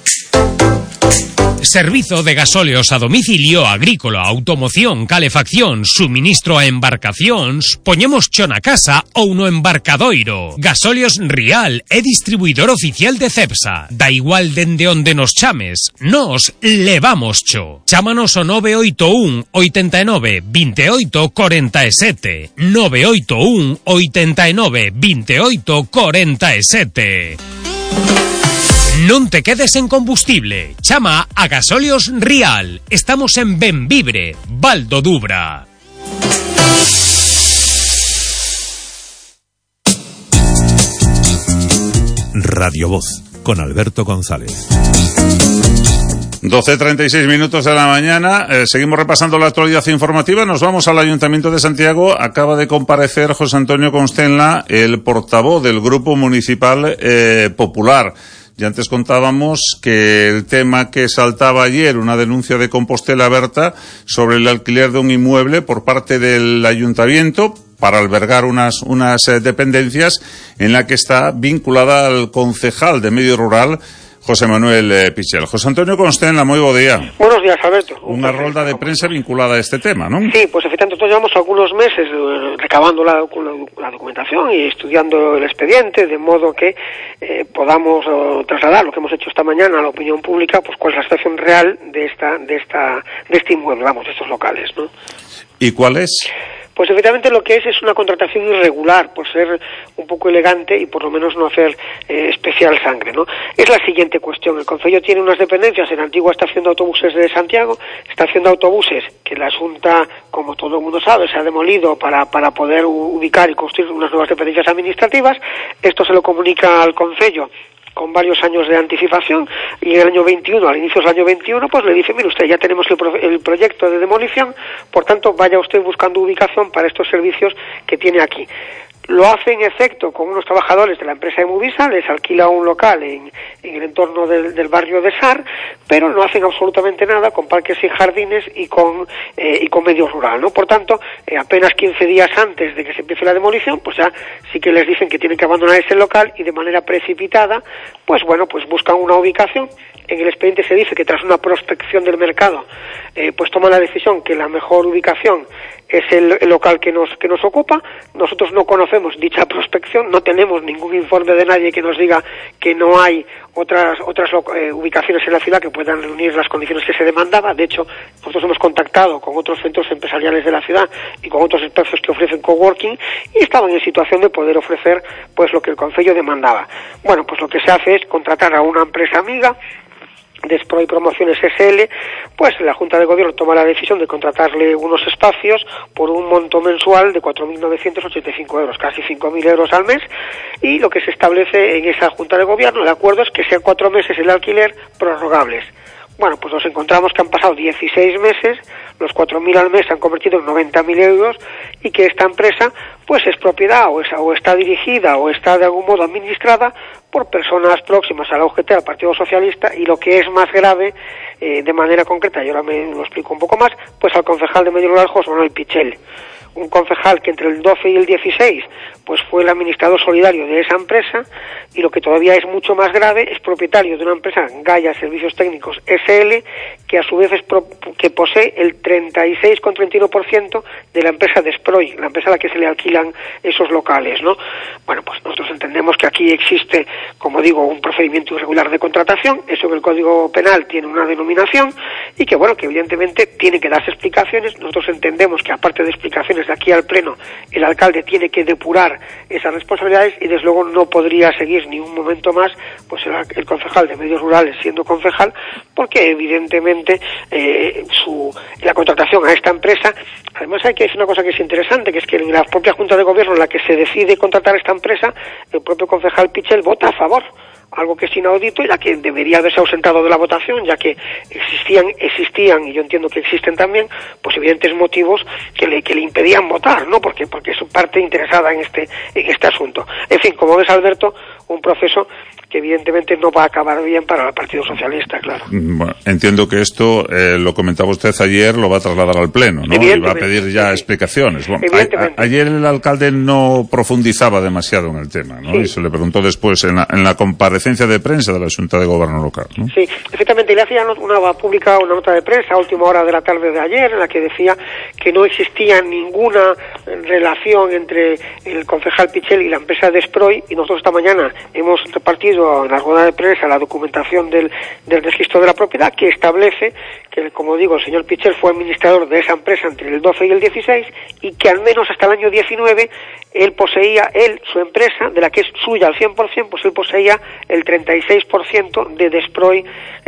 Servizo de gasóleos a domicilio agrícola, automoción, calefacción, suministro a embarcacións, poñemos cho na casa ou no embarcadoiro. Gasóleos Rial é distribuidor oficial de Cepsa. Da igual dende onde nos chames, nos levamos cho. Chámanos ao 981 89 28 47. 981 89 28 47. Non te quedes en combustible. Chama a Gasóleos Rial. Estamos en Benvibre, Val do Dubra. Radio Voz, con Alberto González. 12:36 minutos de la mañana. Seguimos repasando la actualidad informativa. Nos vamos al Ayuntamiento de Santiago. Acaba de comparecer José Antonio Constenla, el portavoz del Grupo Municipal Popular. Y antes contábamos que el tema que saltaba ayer, una denuncia de Compostela Berta sobre el alquiler de un inmueble por parte del ayuntamiento para albergar unas dependencias, en la que está vinculada al concejal de Medio Rural, José Manuel Pichel. José Antonio Constenla, moi bo día. Buenos días, Alberto. Unha rolda de prensa vinculada a este tema, ¿no? Sí, pues efectivamente nosotros llevamos algunos meses recabando la documentación y estudiando el expediente, de modo que podamos trasladar lo que hemos hecho esta mañana a la opinión pública, pues cuál es la situación real de este inmueble, de estos locales, ¿no? ¿Y cuál es? Pues efectivamente lo que es una contratación irregular, por ser un poco elegante y por lo menos no hacer especial sangre, ¿no? Es la siguiente cuestión. El concello tiene unas dependencias en la antigua estación de autobuses de Santiago, estación de autobuses que la Xunta, como todo el mundo sabe, se ha demolido para poder ubicar y construir unas nuevas dependencias administrativas. Esto se lo comunica al concello con varios años de anticipación, y en el año 21, al inicio del año 21, pues le dice, mire usted, ya tenemos el proyecto de demolición, por tanto, vaya usted buscando ubicación para estos servicios que tiene aquí. Lo hace en efecto con unos trabajadores de la empresa de Movisa, les alquila un local en el entorno del barrio de Sar, pero no hacen absolutamente nada con parques y jardines y con medio rural, ¿no? Por tanto, apenas 15 días antes de que se empiece la demolición, pues ya sí que les dicen que tienen que abandonar ese local, y de manera precipitada, pues buscan una ubicación. En el expediente se dice que tras una prospección del mercado, pues toman la decisión que la mejor ubicación es el local que nos ocupa. Nosotros no conocemos dicha prospección, no tenemos ningún informe de nadie que nos diga que no hay otras ubicaciones en la ciudad que puedan reunir las condiciones que se demandaba. De hecho, nosotros hemos contactado con otros centros empresariales de la ciudad y con otros espacios que ofrecen coworking, y estaban en situación de poder ofrecer pues lo que el concello demandaba. Bueno, pues lo que se hace es contratar a una empresa amiga, Despro y Promociones SL, pues la Junta de Gobierno toma la decisión de contratarle unos espacios por un monto mensual de 4.985 euros, casi 5.000 euros al mes, y lo que se establece en esa Junta de Gobierno, de acuerdo, es que sean 4 meses el alquiler prorrogables. Bueno, pues nos encontramos que han pasado 16 meses, los 4.000 al mes se han convertido en 90.000 euros, y que esta empresa pues es propiedad o está dirigida o está de algún modo administrada por personas próximas a la UGT, al Partido Socialista, y lo que es más grave, de manera concreta, y ahora me lo explico un poco más, pues al concejal de Medio Rural, José Manuel Pichel. un concejal que entre el 12 y el 16 pues fue el administrador solidario de esa empresa, y lo que todavía es mucho más grave, es propietario de una empresa, Gaia Servicios Técnicos SL, que a su vez que posee el 36,31% de la empresa Desproy, la empresa a la que se le alquilan esos locales, ¿no? Bueno, pues nosotros entendemos que aquí existe, como digo, un procedimiento irregular de contratación, eso en el Código Penal tiene una denominación, y que bueno, que evidentemente tiene que darse explicaciones. Nosotros entendemos que aparte de explicaciones de aquí al Pleno, el alcalde tiene que depurar esas responsabilidades, y desde luego no podría seguir ni un momento más pues el concejal de Medios Rurales siendo concejal, porque evidentemente la contratación a esta empresa, además hay que decir una cosa que es interesante, que es que en la propia Junta de Gobierno en la que se decide contratar a esta empresa, el propio concejal Pichel vota a favor, algo que es inaudito y la que debería haberse ausentado de la votación, ya que existían, y yo entiendo que existen también, pues evidentes motivos que le impedían votar, ¿no? Porque es parte interesada en este asunto. En fin, como ves, Alberto, un proceso que evidentemente no va a acabar bien para el Partido Socialista, claro. Bueno, entiendo que esto, lo comentaba usted ayer, lo va a trasladar al Pleno, ¿no? Y va a pedir ya explicaciones. Bueno, ayer el alcalde no profundizaba demasiado en el tema, ¿no? Sí. Y se le preguntó después en la comparecencia de prensa de la Junta de Gobierno local, ¿no? Sí, efectivamente, le hacía publicado una nota de prensa a última hora de la tarde de ayer, en la que decía que no existía ninguna relación entre el concejal Pichel y la empresa Desproy, y nosotros esta mañana hemos repartido en la rueda de prensa la documentación del registro de la propiedad, que establece que, como digo, el señor Pichel fue administrador de esa empresa entre el 12 y el 16, y que al menos hasta el año 19 su empresa, de la que es suya al 100%, pues él poseía el 36% de Desproy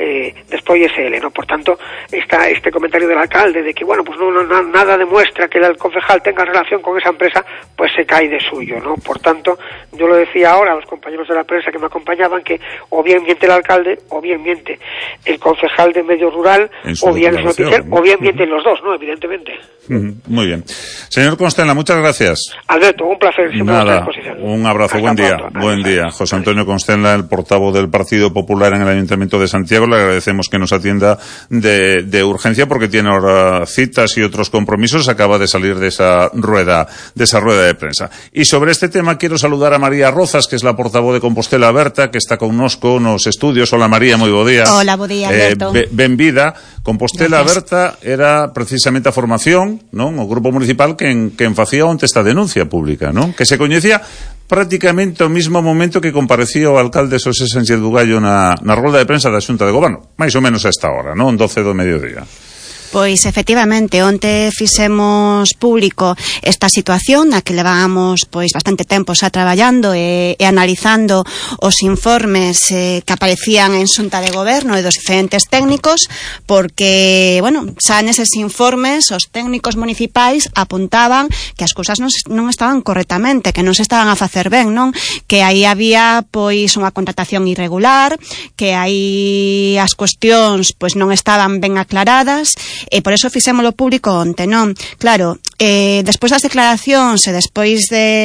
SL, ¿no? Por tanto, este comentario del alcalde de que, bueno, pues nada demuestra que el concejal tenga relación con esa empresa, pues se cae de suyo, ¿no? Por tanto, yo lo decía ahora a los compañeros de la prensa que me acompañaban, que o bien miente el alcalde, o bien miente el concejal de Medio Rural, o bien el señor Pichel, o bien mienten los dos, ¿no? Evidentemente. Muy bien. Señor Constella, muchas gracias. Alberto, un placer. Nada, un abrazo, buen día. Buen día. José Antonio Constella, el portavoz del Partido Popular en el Ayuntamiento de Santiago. Le agradecemos que nos atienda de urgencia, porque tiene ahora citas y otros compromisos. Acaba de salir de esa rueda de prensa. Y sobre este tema quiero saludar a María Rozas, que es la portavoz de Compostela Aberta, que está connosco nos estudios. Hola María, moi bo día. Hola, bo día, Alberto. Benvida. Compostela Aberta era precisamente a formación, non? O grupo municipal quen facía onte esta denuncia pública, non? Que se coñecía prácticamente ao mismo momento que comparecía o alcalde Xosé Sánchez Bugallo na rueda de prensa da Xunta de Goberno, máis ou menos a esta hora, non? 12 do mediodía. Pois, efectivamente, onte fixemos público esta situación na que levábamos pois bastante tempo xa traballando e analizando os informes que aparecían en Xunta de Goberno e dos diferentes técnicos, porque, bueno, xa neses informes os técnicos municipais apuntaban que as cousas non estaban correctamente, que non se estaban a facer ben, non? Que aí había pois unha contratación irregular, que aí as cuestións pois non estaban ben aclaradas, e por eso fixémolo público onte, non? Claro, despois das declaracións e despois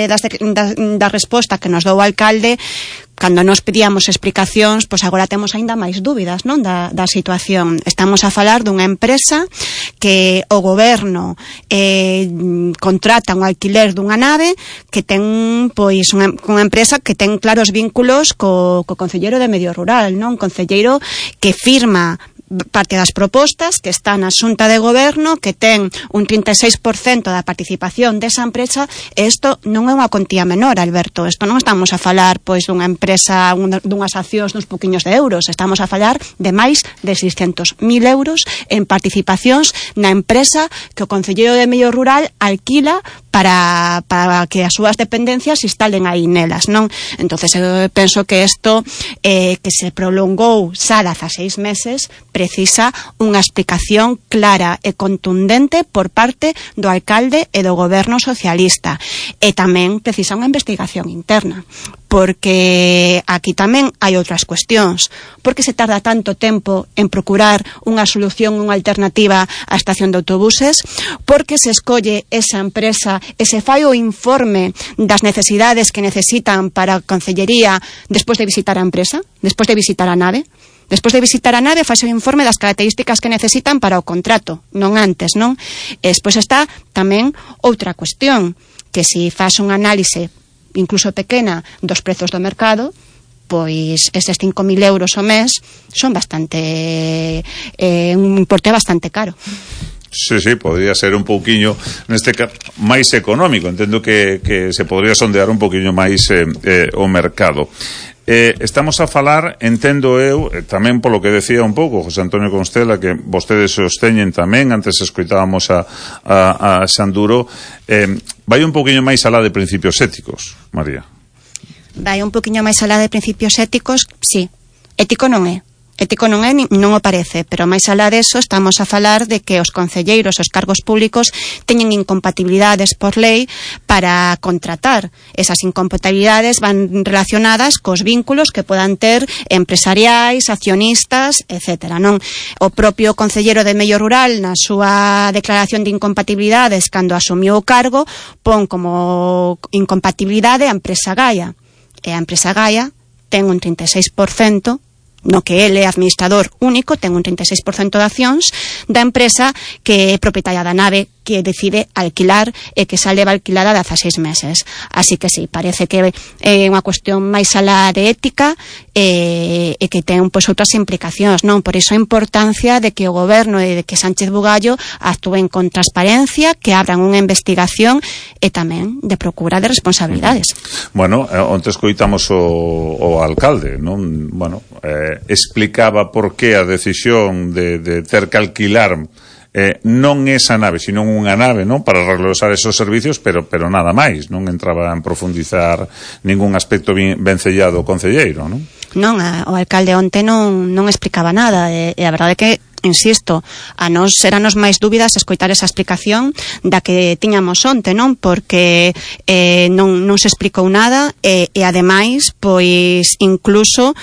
da resposta que nos dou o alcalde, cando nos pedíamos explicacións, pois agora temos aínda máis dúbidas, non, da situación. Estamos a falar dunha empresa que o goberno contrata un alquiler dunha nave que ten, pois, unha empresa que ten claros vínculos co concelleiro de Medio Rural, non? Concelleiro que firma parte das propostas, que está na Xunta de Goberno, que ten un 36% da participación desa empresa, e isto non é unha cuantía menor, Alberto. Isto non estamos a falar pois dunha empresa, dunhas accións duns poquiños de euros, estamos a falar de máis de 600.000 euros en participacións na empresa que o Concelleiro de Medio Rural alquila para que as súas dependencias se instalen aí nelas, non? Entonces eu penso que isto que se prolongou xa 16 meses precisa unha explicación clara e contundente por parte do alcalde e do goberno socialista, e tamén precisa unha investigación interna, porque aquí tamén hai outras cuestións. Por que se tarda tanto tempo en procurar unha solución, unha alternativa á estación de autobuses? Por que se escolle esa empresa e se fai o informe das necesidades que necesitan para a Concellería despois de visitar a empresa, despois de visitar a nave? Despois de visitar a nave, fase o informe das características que necesitan para o contrato, non antes, non? E despois está tamén outra cuestión, que se faz unha análise incluso pequena dos prezos do mercado, pois eses 5.000 euros ao mes son bastante un importe bastante caro. Sí, podría ser un pouquiño neste caso máis económico. Entendo que se podría sondear un pouquiño máis o mercado. Estamos a falar, entendo eu, tamén polo que decía un pouco José Antonio Constela, que vostedes sosteñen tamén, antes escoitábamos a Xanduro, vai un pouquiño máis alá de principios éticos, María. Vai un poquinho máis alá de principios éticos, sí. Ético non é, non o parece, pero máis alá deso estamos a falar de que os concelleiros, os cargos públicos teñen incompatibilidades por lei para contratar. Esas incompatibilidades van relacionadas cos vínculos que podan ter empresariais, accionistas, etcétera, non? O propio concelleiro de Medio Rural, na súa declaración de incompatibilidades cando asumiu o cargo, pon como incompatibilidade a empresa Gaia. E a empresa Gaia ten un 36%, no que ele é administrador único, ten un 36% de accións da empresa que é propietaria da nave, que decide alquilar e que xa leva alquilada 16 meses. Así que sí, parece que é unha cuestión máis alá de ética e que ten pois outras implicacións, non? Por iso a importancia de que o goberno e de que Sánchez Bugallo actúen con transparencia, que abran unha investigación e tamén de procura de responsabilidades. Bueno, onte escoitamos o alcalde, non? Bueno, explicaba por que a decisión de ter que alquilar non esa nave, sino unha nave, non, para realizar esos servicios, pero nada máis, non entraba en profundizar ningún aspecto vencellado o concelleiro, non? Non, o alcalde onte non explicaba nada, e a verdade é que, insisto, a nos eranos máis dúbidas escoitar esa explicación da que tiñamos onte, non? Porque non se explicou nada e ademais, pois, incluso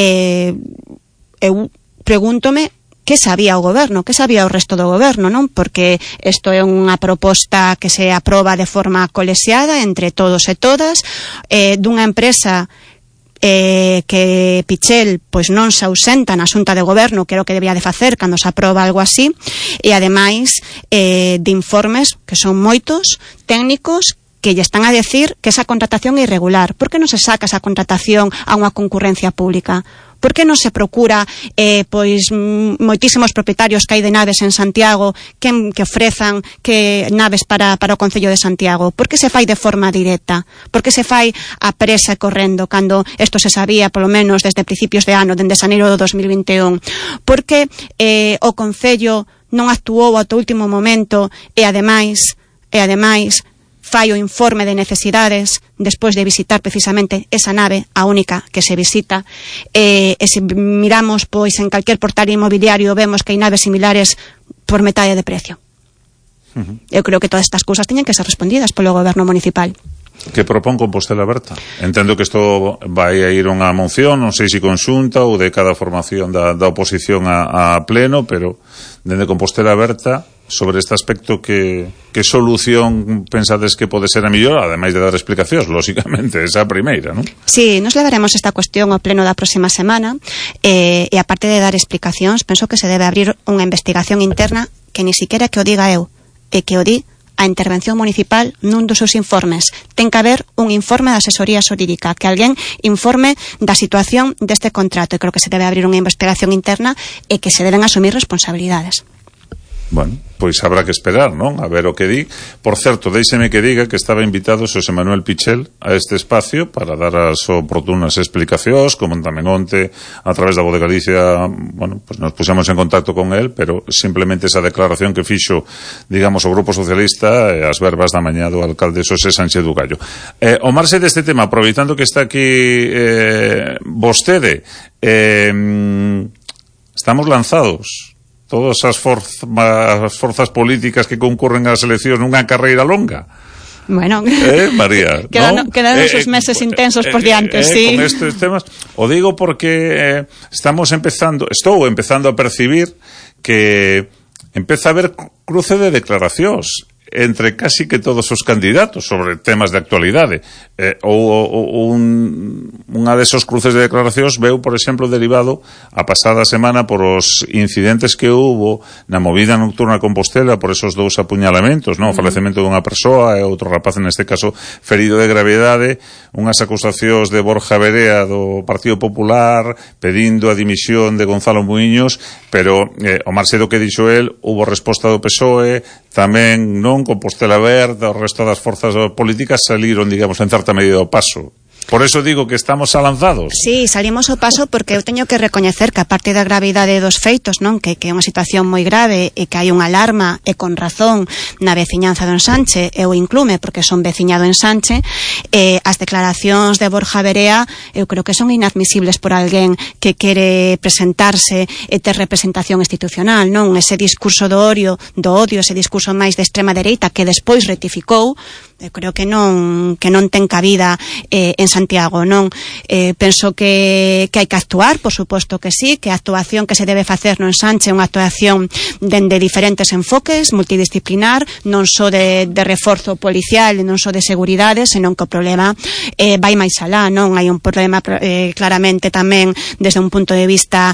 eu pregúntome que sabía o goberno, que sabía o resto do goberno, non? Porque isto é unha proposta que se aproba de forma colexiada entre todos e todas, dunha empresa que Pichel pois non se ausenta na xunta de goberno, que é o que debía de facer cando se aproba algo así, e ademais de informes que son moitos, técnicos, que lle están a decir que esa contratación é irregular. Por que non se saca esa contratación a unha concurrencia pública? Por que non se procura pois moitísimos propietarios que hai de naves en Santiago que ofrezan que naves para o Concello de Santiago? Por que se fai de forma directa? Por que se fai a presa e correndo cando isto se sabía polo menos desde principios de ano, dende xaneiro do 2021? Por que o Concello non actuou ata o último momento e ademais fai o informe de necesidades despois de visitar precisamente esa nave, a única que se visita, e se miramos pois en calquer portal inmobiliario vemos que hai naves similares por metade de precio. Eu creo que todas estas cousas teñen que ser respondidas polo goberno municipal. Que propón Compostela Aberta? Entendo que isto vai a ir unha moción, non sei se conxunta ou de cada formación da oposición a pleno, pero dende Compostela Aberta, sobre este aspecto, que solución pensades que pode ser a mellor, ademais de dar explicacións, lógicamente, esa primeira, non? Sí, nos levaremos esta cuestión ao pleno da próxima semana e aparte de dar explicacións, penso que se debe abrir unha investigación interna que ni siquiera que o diga eu, e que o di a intervención municipal nun dos seus informes. Ten que haber un informe de asesoría xurídica, que alguén informe da situación deste contrato, e creo que se debe abrir unha investigación interna e que se deben asumir responsabilidades. Bueno, pois habrá que esperar, non? A ver o que di. Por certo, déixeme que diga que estaba invitado Xosé Manuel Pichel a este espacio para dar as oportunas explicacións, como tamén onte a través da Voz de Galicia, bueno, pues nos puxemos en contacto con él, pero simplemente esa declaración que fixo, digamos, o Grupo Socialista e as verbas da mañá do alcalde Xosé Sánchez Bugallo. O marxe deste tema, aproveitando que está aquí vostede, estamos lanzados todas as forzas políticas que concurren ás eleccións nunha carreira longa. Bueno, María, quedan esos meses intensos por diante, sí. Con estes temas, o digo porque estou empezando a percibir que empeza a haber cruce de declaracións. entre casi que todos os candidatos sobre temas de actualidade. Unha desos cruces de declaracións veu, por exemplo, derivado a pasada semana por os incidentes que hubo na movida nocturna a Compostela por esos 2 apuñalamentos, non? O falecemento dunha persoa e outro rapaz, neste caso, ferido de gravedade, unhas acusacións de Borja Verea do Partido Popular pedindo a dimisión de Gonzalo Muiños, pero o marxe do que dixo el, hubo resposta do PSOE, tamén, non, Compostela Verde, o resto das forzas políticas saliron, digamos, en certa medida ao paso. Por eso digo que estamos alanzados. Sí, salimos ao paso porque eu teño que recoñecer que a parte da gravidade dos feitos, non, que é unha situación moi grave e que hai unha alarma e con razón na veciñanza do Ensanche, eu inclume porque son veciña do Ensanche, as declaracións de Borja Verea eu creo que son inadmisibles por alguén que quere presentarse e ter representación institucional, non? Ese discurso do odio, ese discurso máis de extrema dereita que despois rectificou, eu creo que non ten cabida en Santiago, non? Penso que hai que actuar, por suposto que sí, que a actuación que se debe facer no Ensanche é unha actuación dende diferentes enfoques, multidisciplinar, non só de reforzo policial, non só de seguridade, senón que o problema vai máis alá, non? Hai un problema claramente tamén desde un punto de vista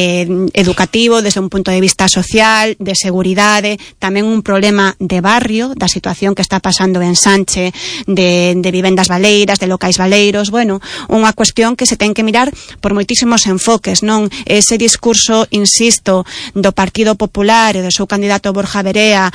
educativo, desde un punto de vista social, de seguridade, tamén un problema de barrio, da situación que está pasando en Sanche, de vivendas baleiras, de locais baleiros, bueno, unha cuestión que se ten que mirar por moitísimos enfoques, non? Ese discurso, insisto, do Partido Popular e do seu candidato Borja Verea,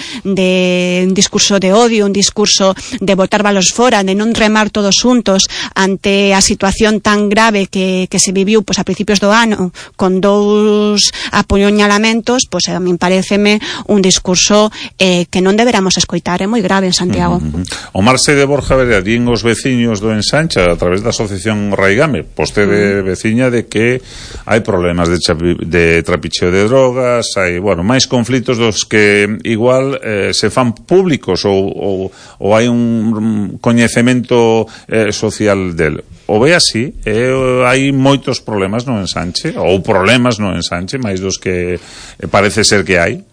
de un discurso de odio, un discurso de botar balos fora, de non remar todos xuntos ante a situación tan grave que se viviu a principios do ano, con 2 apuñalamentos, a min pareceme un discurso que non deberamos escoitar, é moi grave en Santiago. O marxe de Borja Verea din os veciños do Ensanche a través da asociación Raigame, vostede veciña, de que hai problemas de trapicheo de drogas, hai, bueno, máis conflitos dos que igual se fan públicos ou hai un coñecemento social del. O ve así, hai moitos problemas no Ensanche, ou problemas no Ensanche, máis dos que parece ser que hai.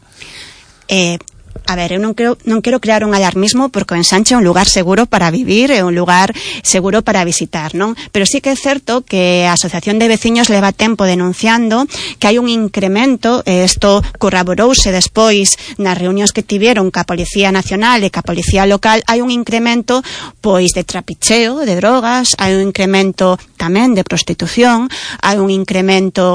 A ver, eu non quero crear un alarmismo porque o Ensanche é un lugar seguro para vivir, é un lugar seguro para visitar, non? Pero sí que é certo que a Asociación de Veciños leva tempo denunciando que hai un incremento, isto corroborouse despois nas reunións que tiveron ca Policía Nacional e ca Policía Local, hai un incremento pois de trapicheo de drogas, hai un incremento tamén de prostitución, hai un incremento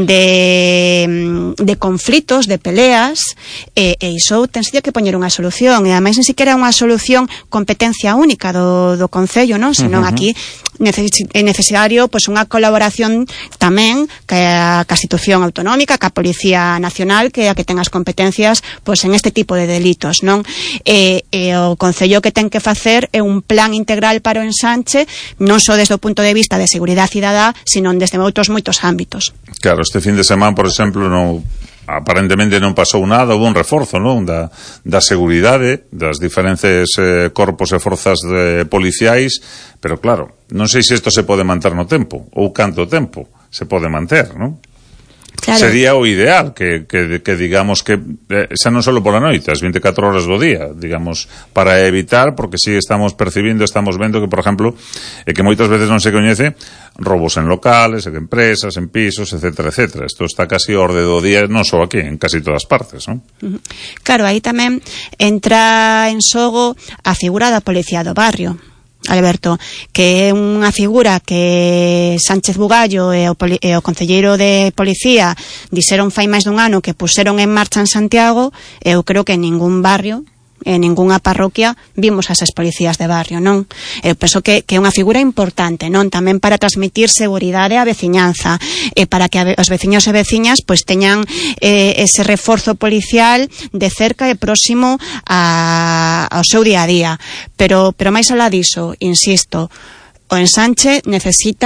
de conflitos, de peleas, e iso ten que poñer unha solución, e ademais non siquiera unha solución competencia única do Concello, non? Senón aquí é necesario unha colaboración tamén ca institución autonómica, ca Policía Nacional, que é a que ten as competencias en este tipo de delitos, non? E o Concello que ten que facer é un plan integral para o Ensanche, non só desde o punto de vista de seguridade cidadá, senón desde outros moitos ámbitos. Claro, este fin de semana, por exemplo, aparentemente non pasou nada, houve un reforzo, non, da seguridade das diferentes corpos e forzas policiais, pero claro, non sei se isto se pode manter no tempo, ou canto tempo se pode manter, non? Claro. Sería o ideal que digamos que xa non só pola noite, as 24 horas do día, digamos, para evitar, porque si estamos percibindo, estamos vendo que, por exemplo, que moitas veces non se coñece robos en locales, en empresas, en pisos, etcétera, etcétera. Isto está casi a orde do día, non só aquí, en casi todas partes, non? Claro, aí tamén entra en xogo a figura da policía do barrio, Alberto, que é unha figura que Sánchez Bugallo e o concelleiro de policía dixeron fai máis dun ano que puseron en marcha en Santiago, e eu creo que en ningún barrio, en ningunha parroquia vimos a esas policías de barrio, non? Eu penso que é unha figura importante, non? Tamén para transmitir seguridade á veciñanza, e para que os veciños e veciñas teñan ese reforzo policial de cerca e próximo ao seu día a día. Pero máis alá diso, insisto, o Ensanche necesita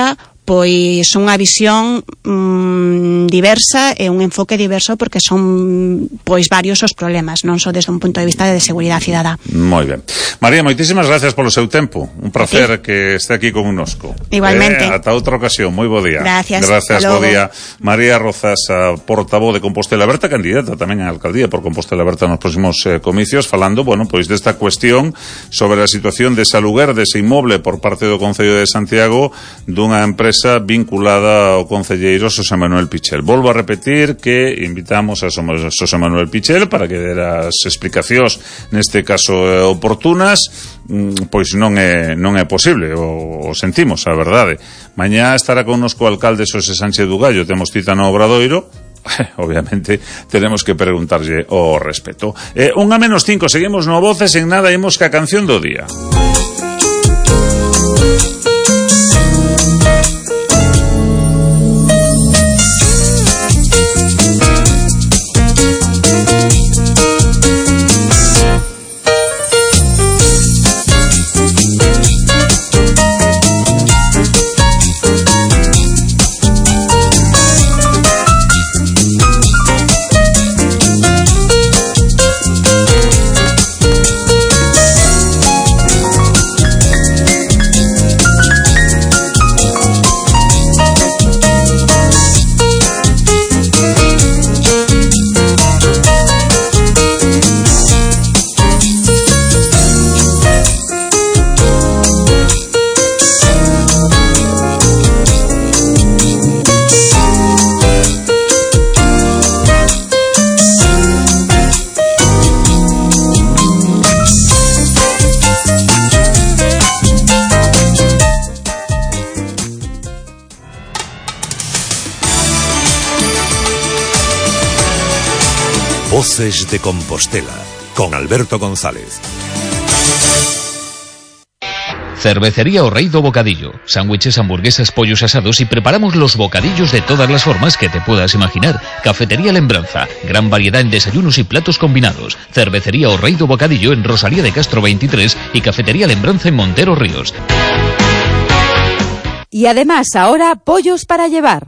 pois unha visión diversa e un enfoque diverso, porque son pois varios os problemas, non só desde un punto de vista de seguridade cidadá. Moi ben. María, moitísimas gracias polo seu tempo. Un placer que este aquí connosco. Igualmente. Ata outra ocasión. Moi bo día. Gracias. Bo día. María Rozas, a portavoz de Compostela Aberta, candidata tamén á alcaldía por Compostela Aberta nos próximos comicios, falando, bueno, pois desta cuestión sobre a situación de saluguer dese inmoble por parte do Concello de Santiago dunha empresa vinculada ao concelleiro Xosé Manuel Pichel. Volvo a repetir que invitamos a Xosé Manuel Pichel para que dê as explicacións neste caso oportunas, pois non é posible, o sentimos, a verdade. Mañá estará connosco o alcalde Xosé Sánchez Dugallo, temos cita no Obradoiro. Obviamente tenemos que preguntarlle o respeto. 1:05, seguimos no Voces, en nada imos ca canción do día. Voces de Compostela, con Alberto González. Cervecería O Rei do Bocadillo. Sándwiches, hamburguesas, pollos asados y preparamos los bocadillos de todas las formas que te puedas imaginar. Cafetería Lembranza. Gran variedad en desayunos y platos combinados. Cervecería O Rei do Bocadillo en Rosalía de Castro 23 y Cafetería Lembranza en Montero Ríos. Y además ahora pollos para llevar.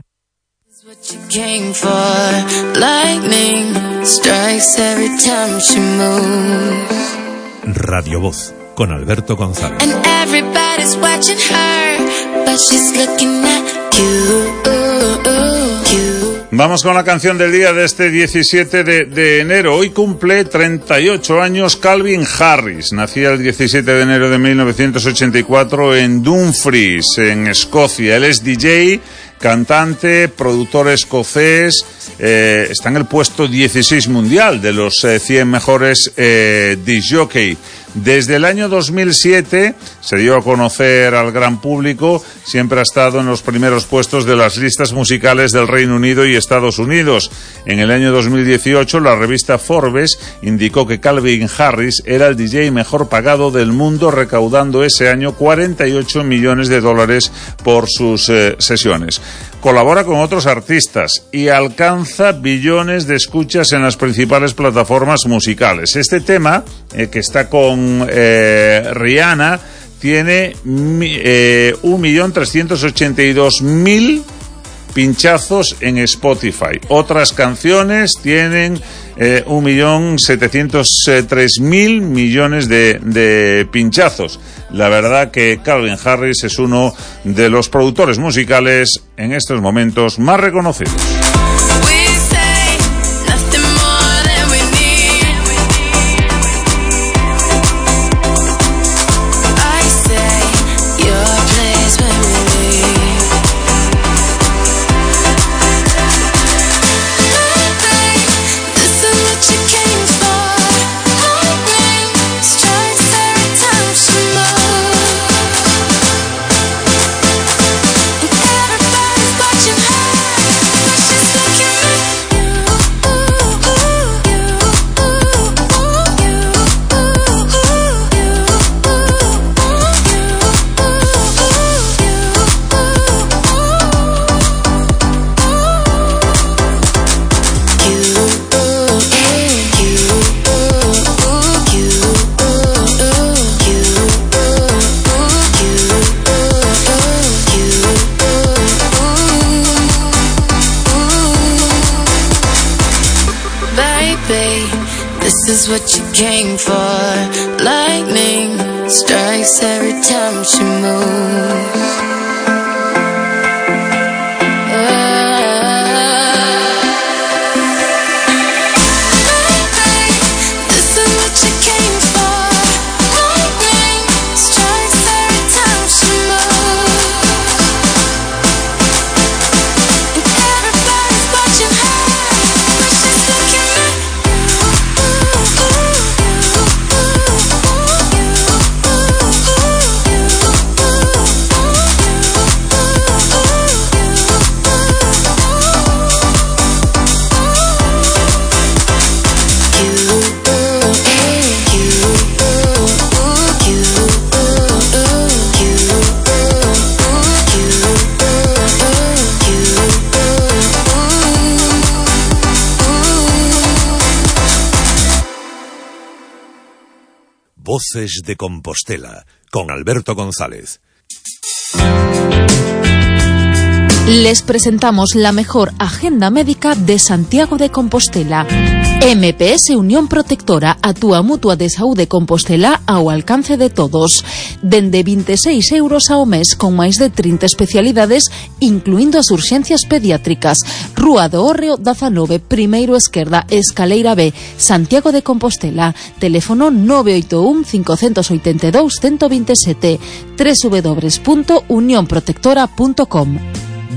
Radio Voz, con Alberto González. Vamos con la canción del día de este 17 de enero. Hoy cumple 38 años Calvin Harris. Nacía el 17 de enero de 1984 en Dumfries, en Escocia. Él es DJ, cantante, productor escocés, está en el puesto 16 mundial de los 100 mejores disc jockey. Desde el año 2007 se dio a conocer al gran público, siempre ha estado en los primeros puestos de las listas musicales del Reino Unido y Estados Unidos. En el año 2018 la revista Forbes indicó que Calvin Harris era el DJ mejor pagado del mundo, recaudando ese año $48 millones por sus sesiones. Colabora con otros artistas y alcanza billones de escuchas en las principales plataformas musicales. Este tema, que está con Rihanna, tiene 1.382.000 pinchazos en Spotify. Otras canciones tienen 1.703.000 millones de pinchazos. La verdad que Calvin Harris es uno de los productores musicales en estos momentos más reconocidos. This is what you came for. Lightning strikes every time she moves. Voces de Compostela, con Alberto González. Les presentamos la mejor agenda médica de Santiago de Compostela. MPS Unión Protectora, a túa mutua de saúde Compostela ao alcance de todos. Dende 26 euros ao mes, con máis de 30 especialidades, incluindo as urxencias pediátricas. Rúa do Hórreo 19, primeiro esquerda, escaleira B, Santiago de Compostela. Teléfono 981 582 127, www.unionprotectora.com.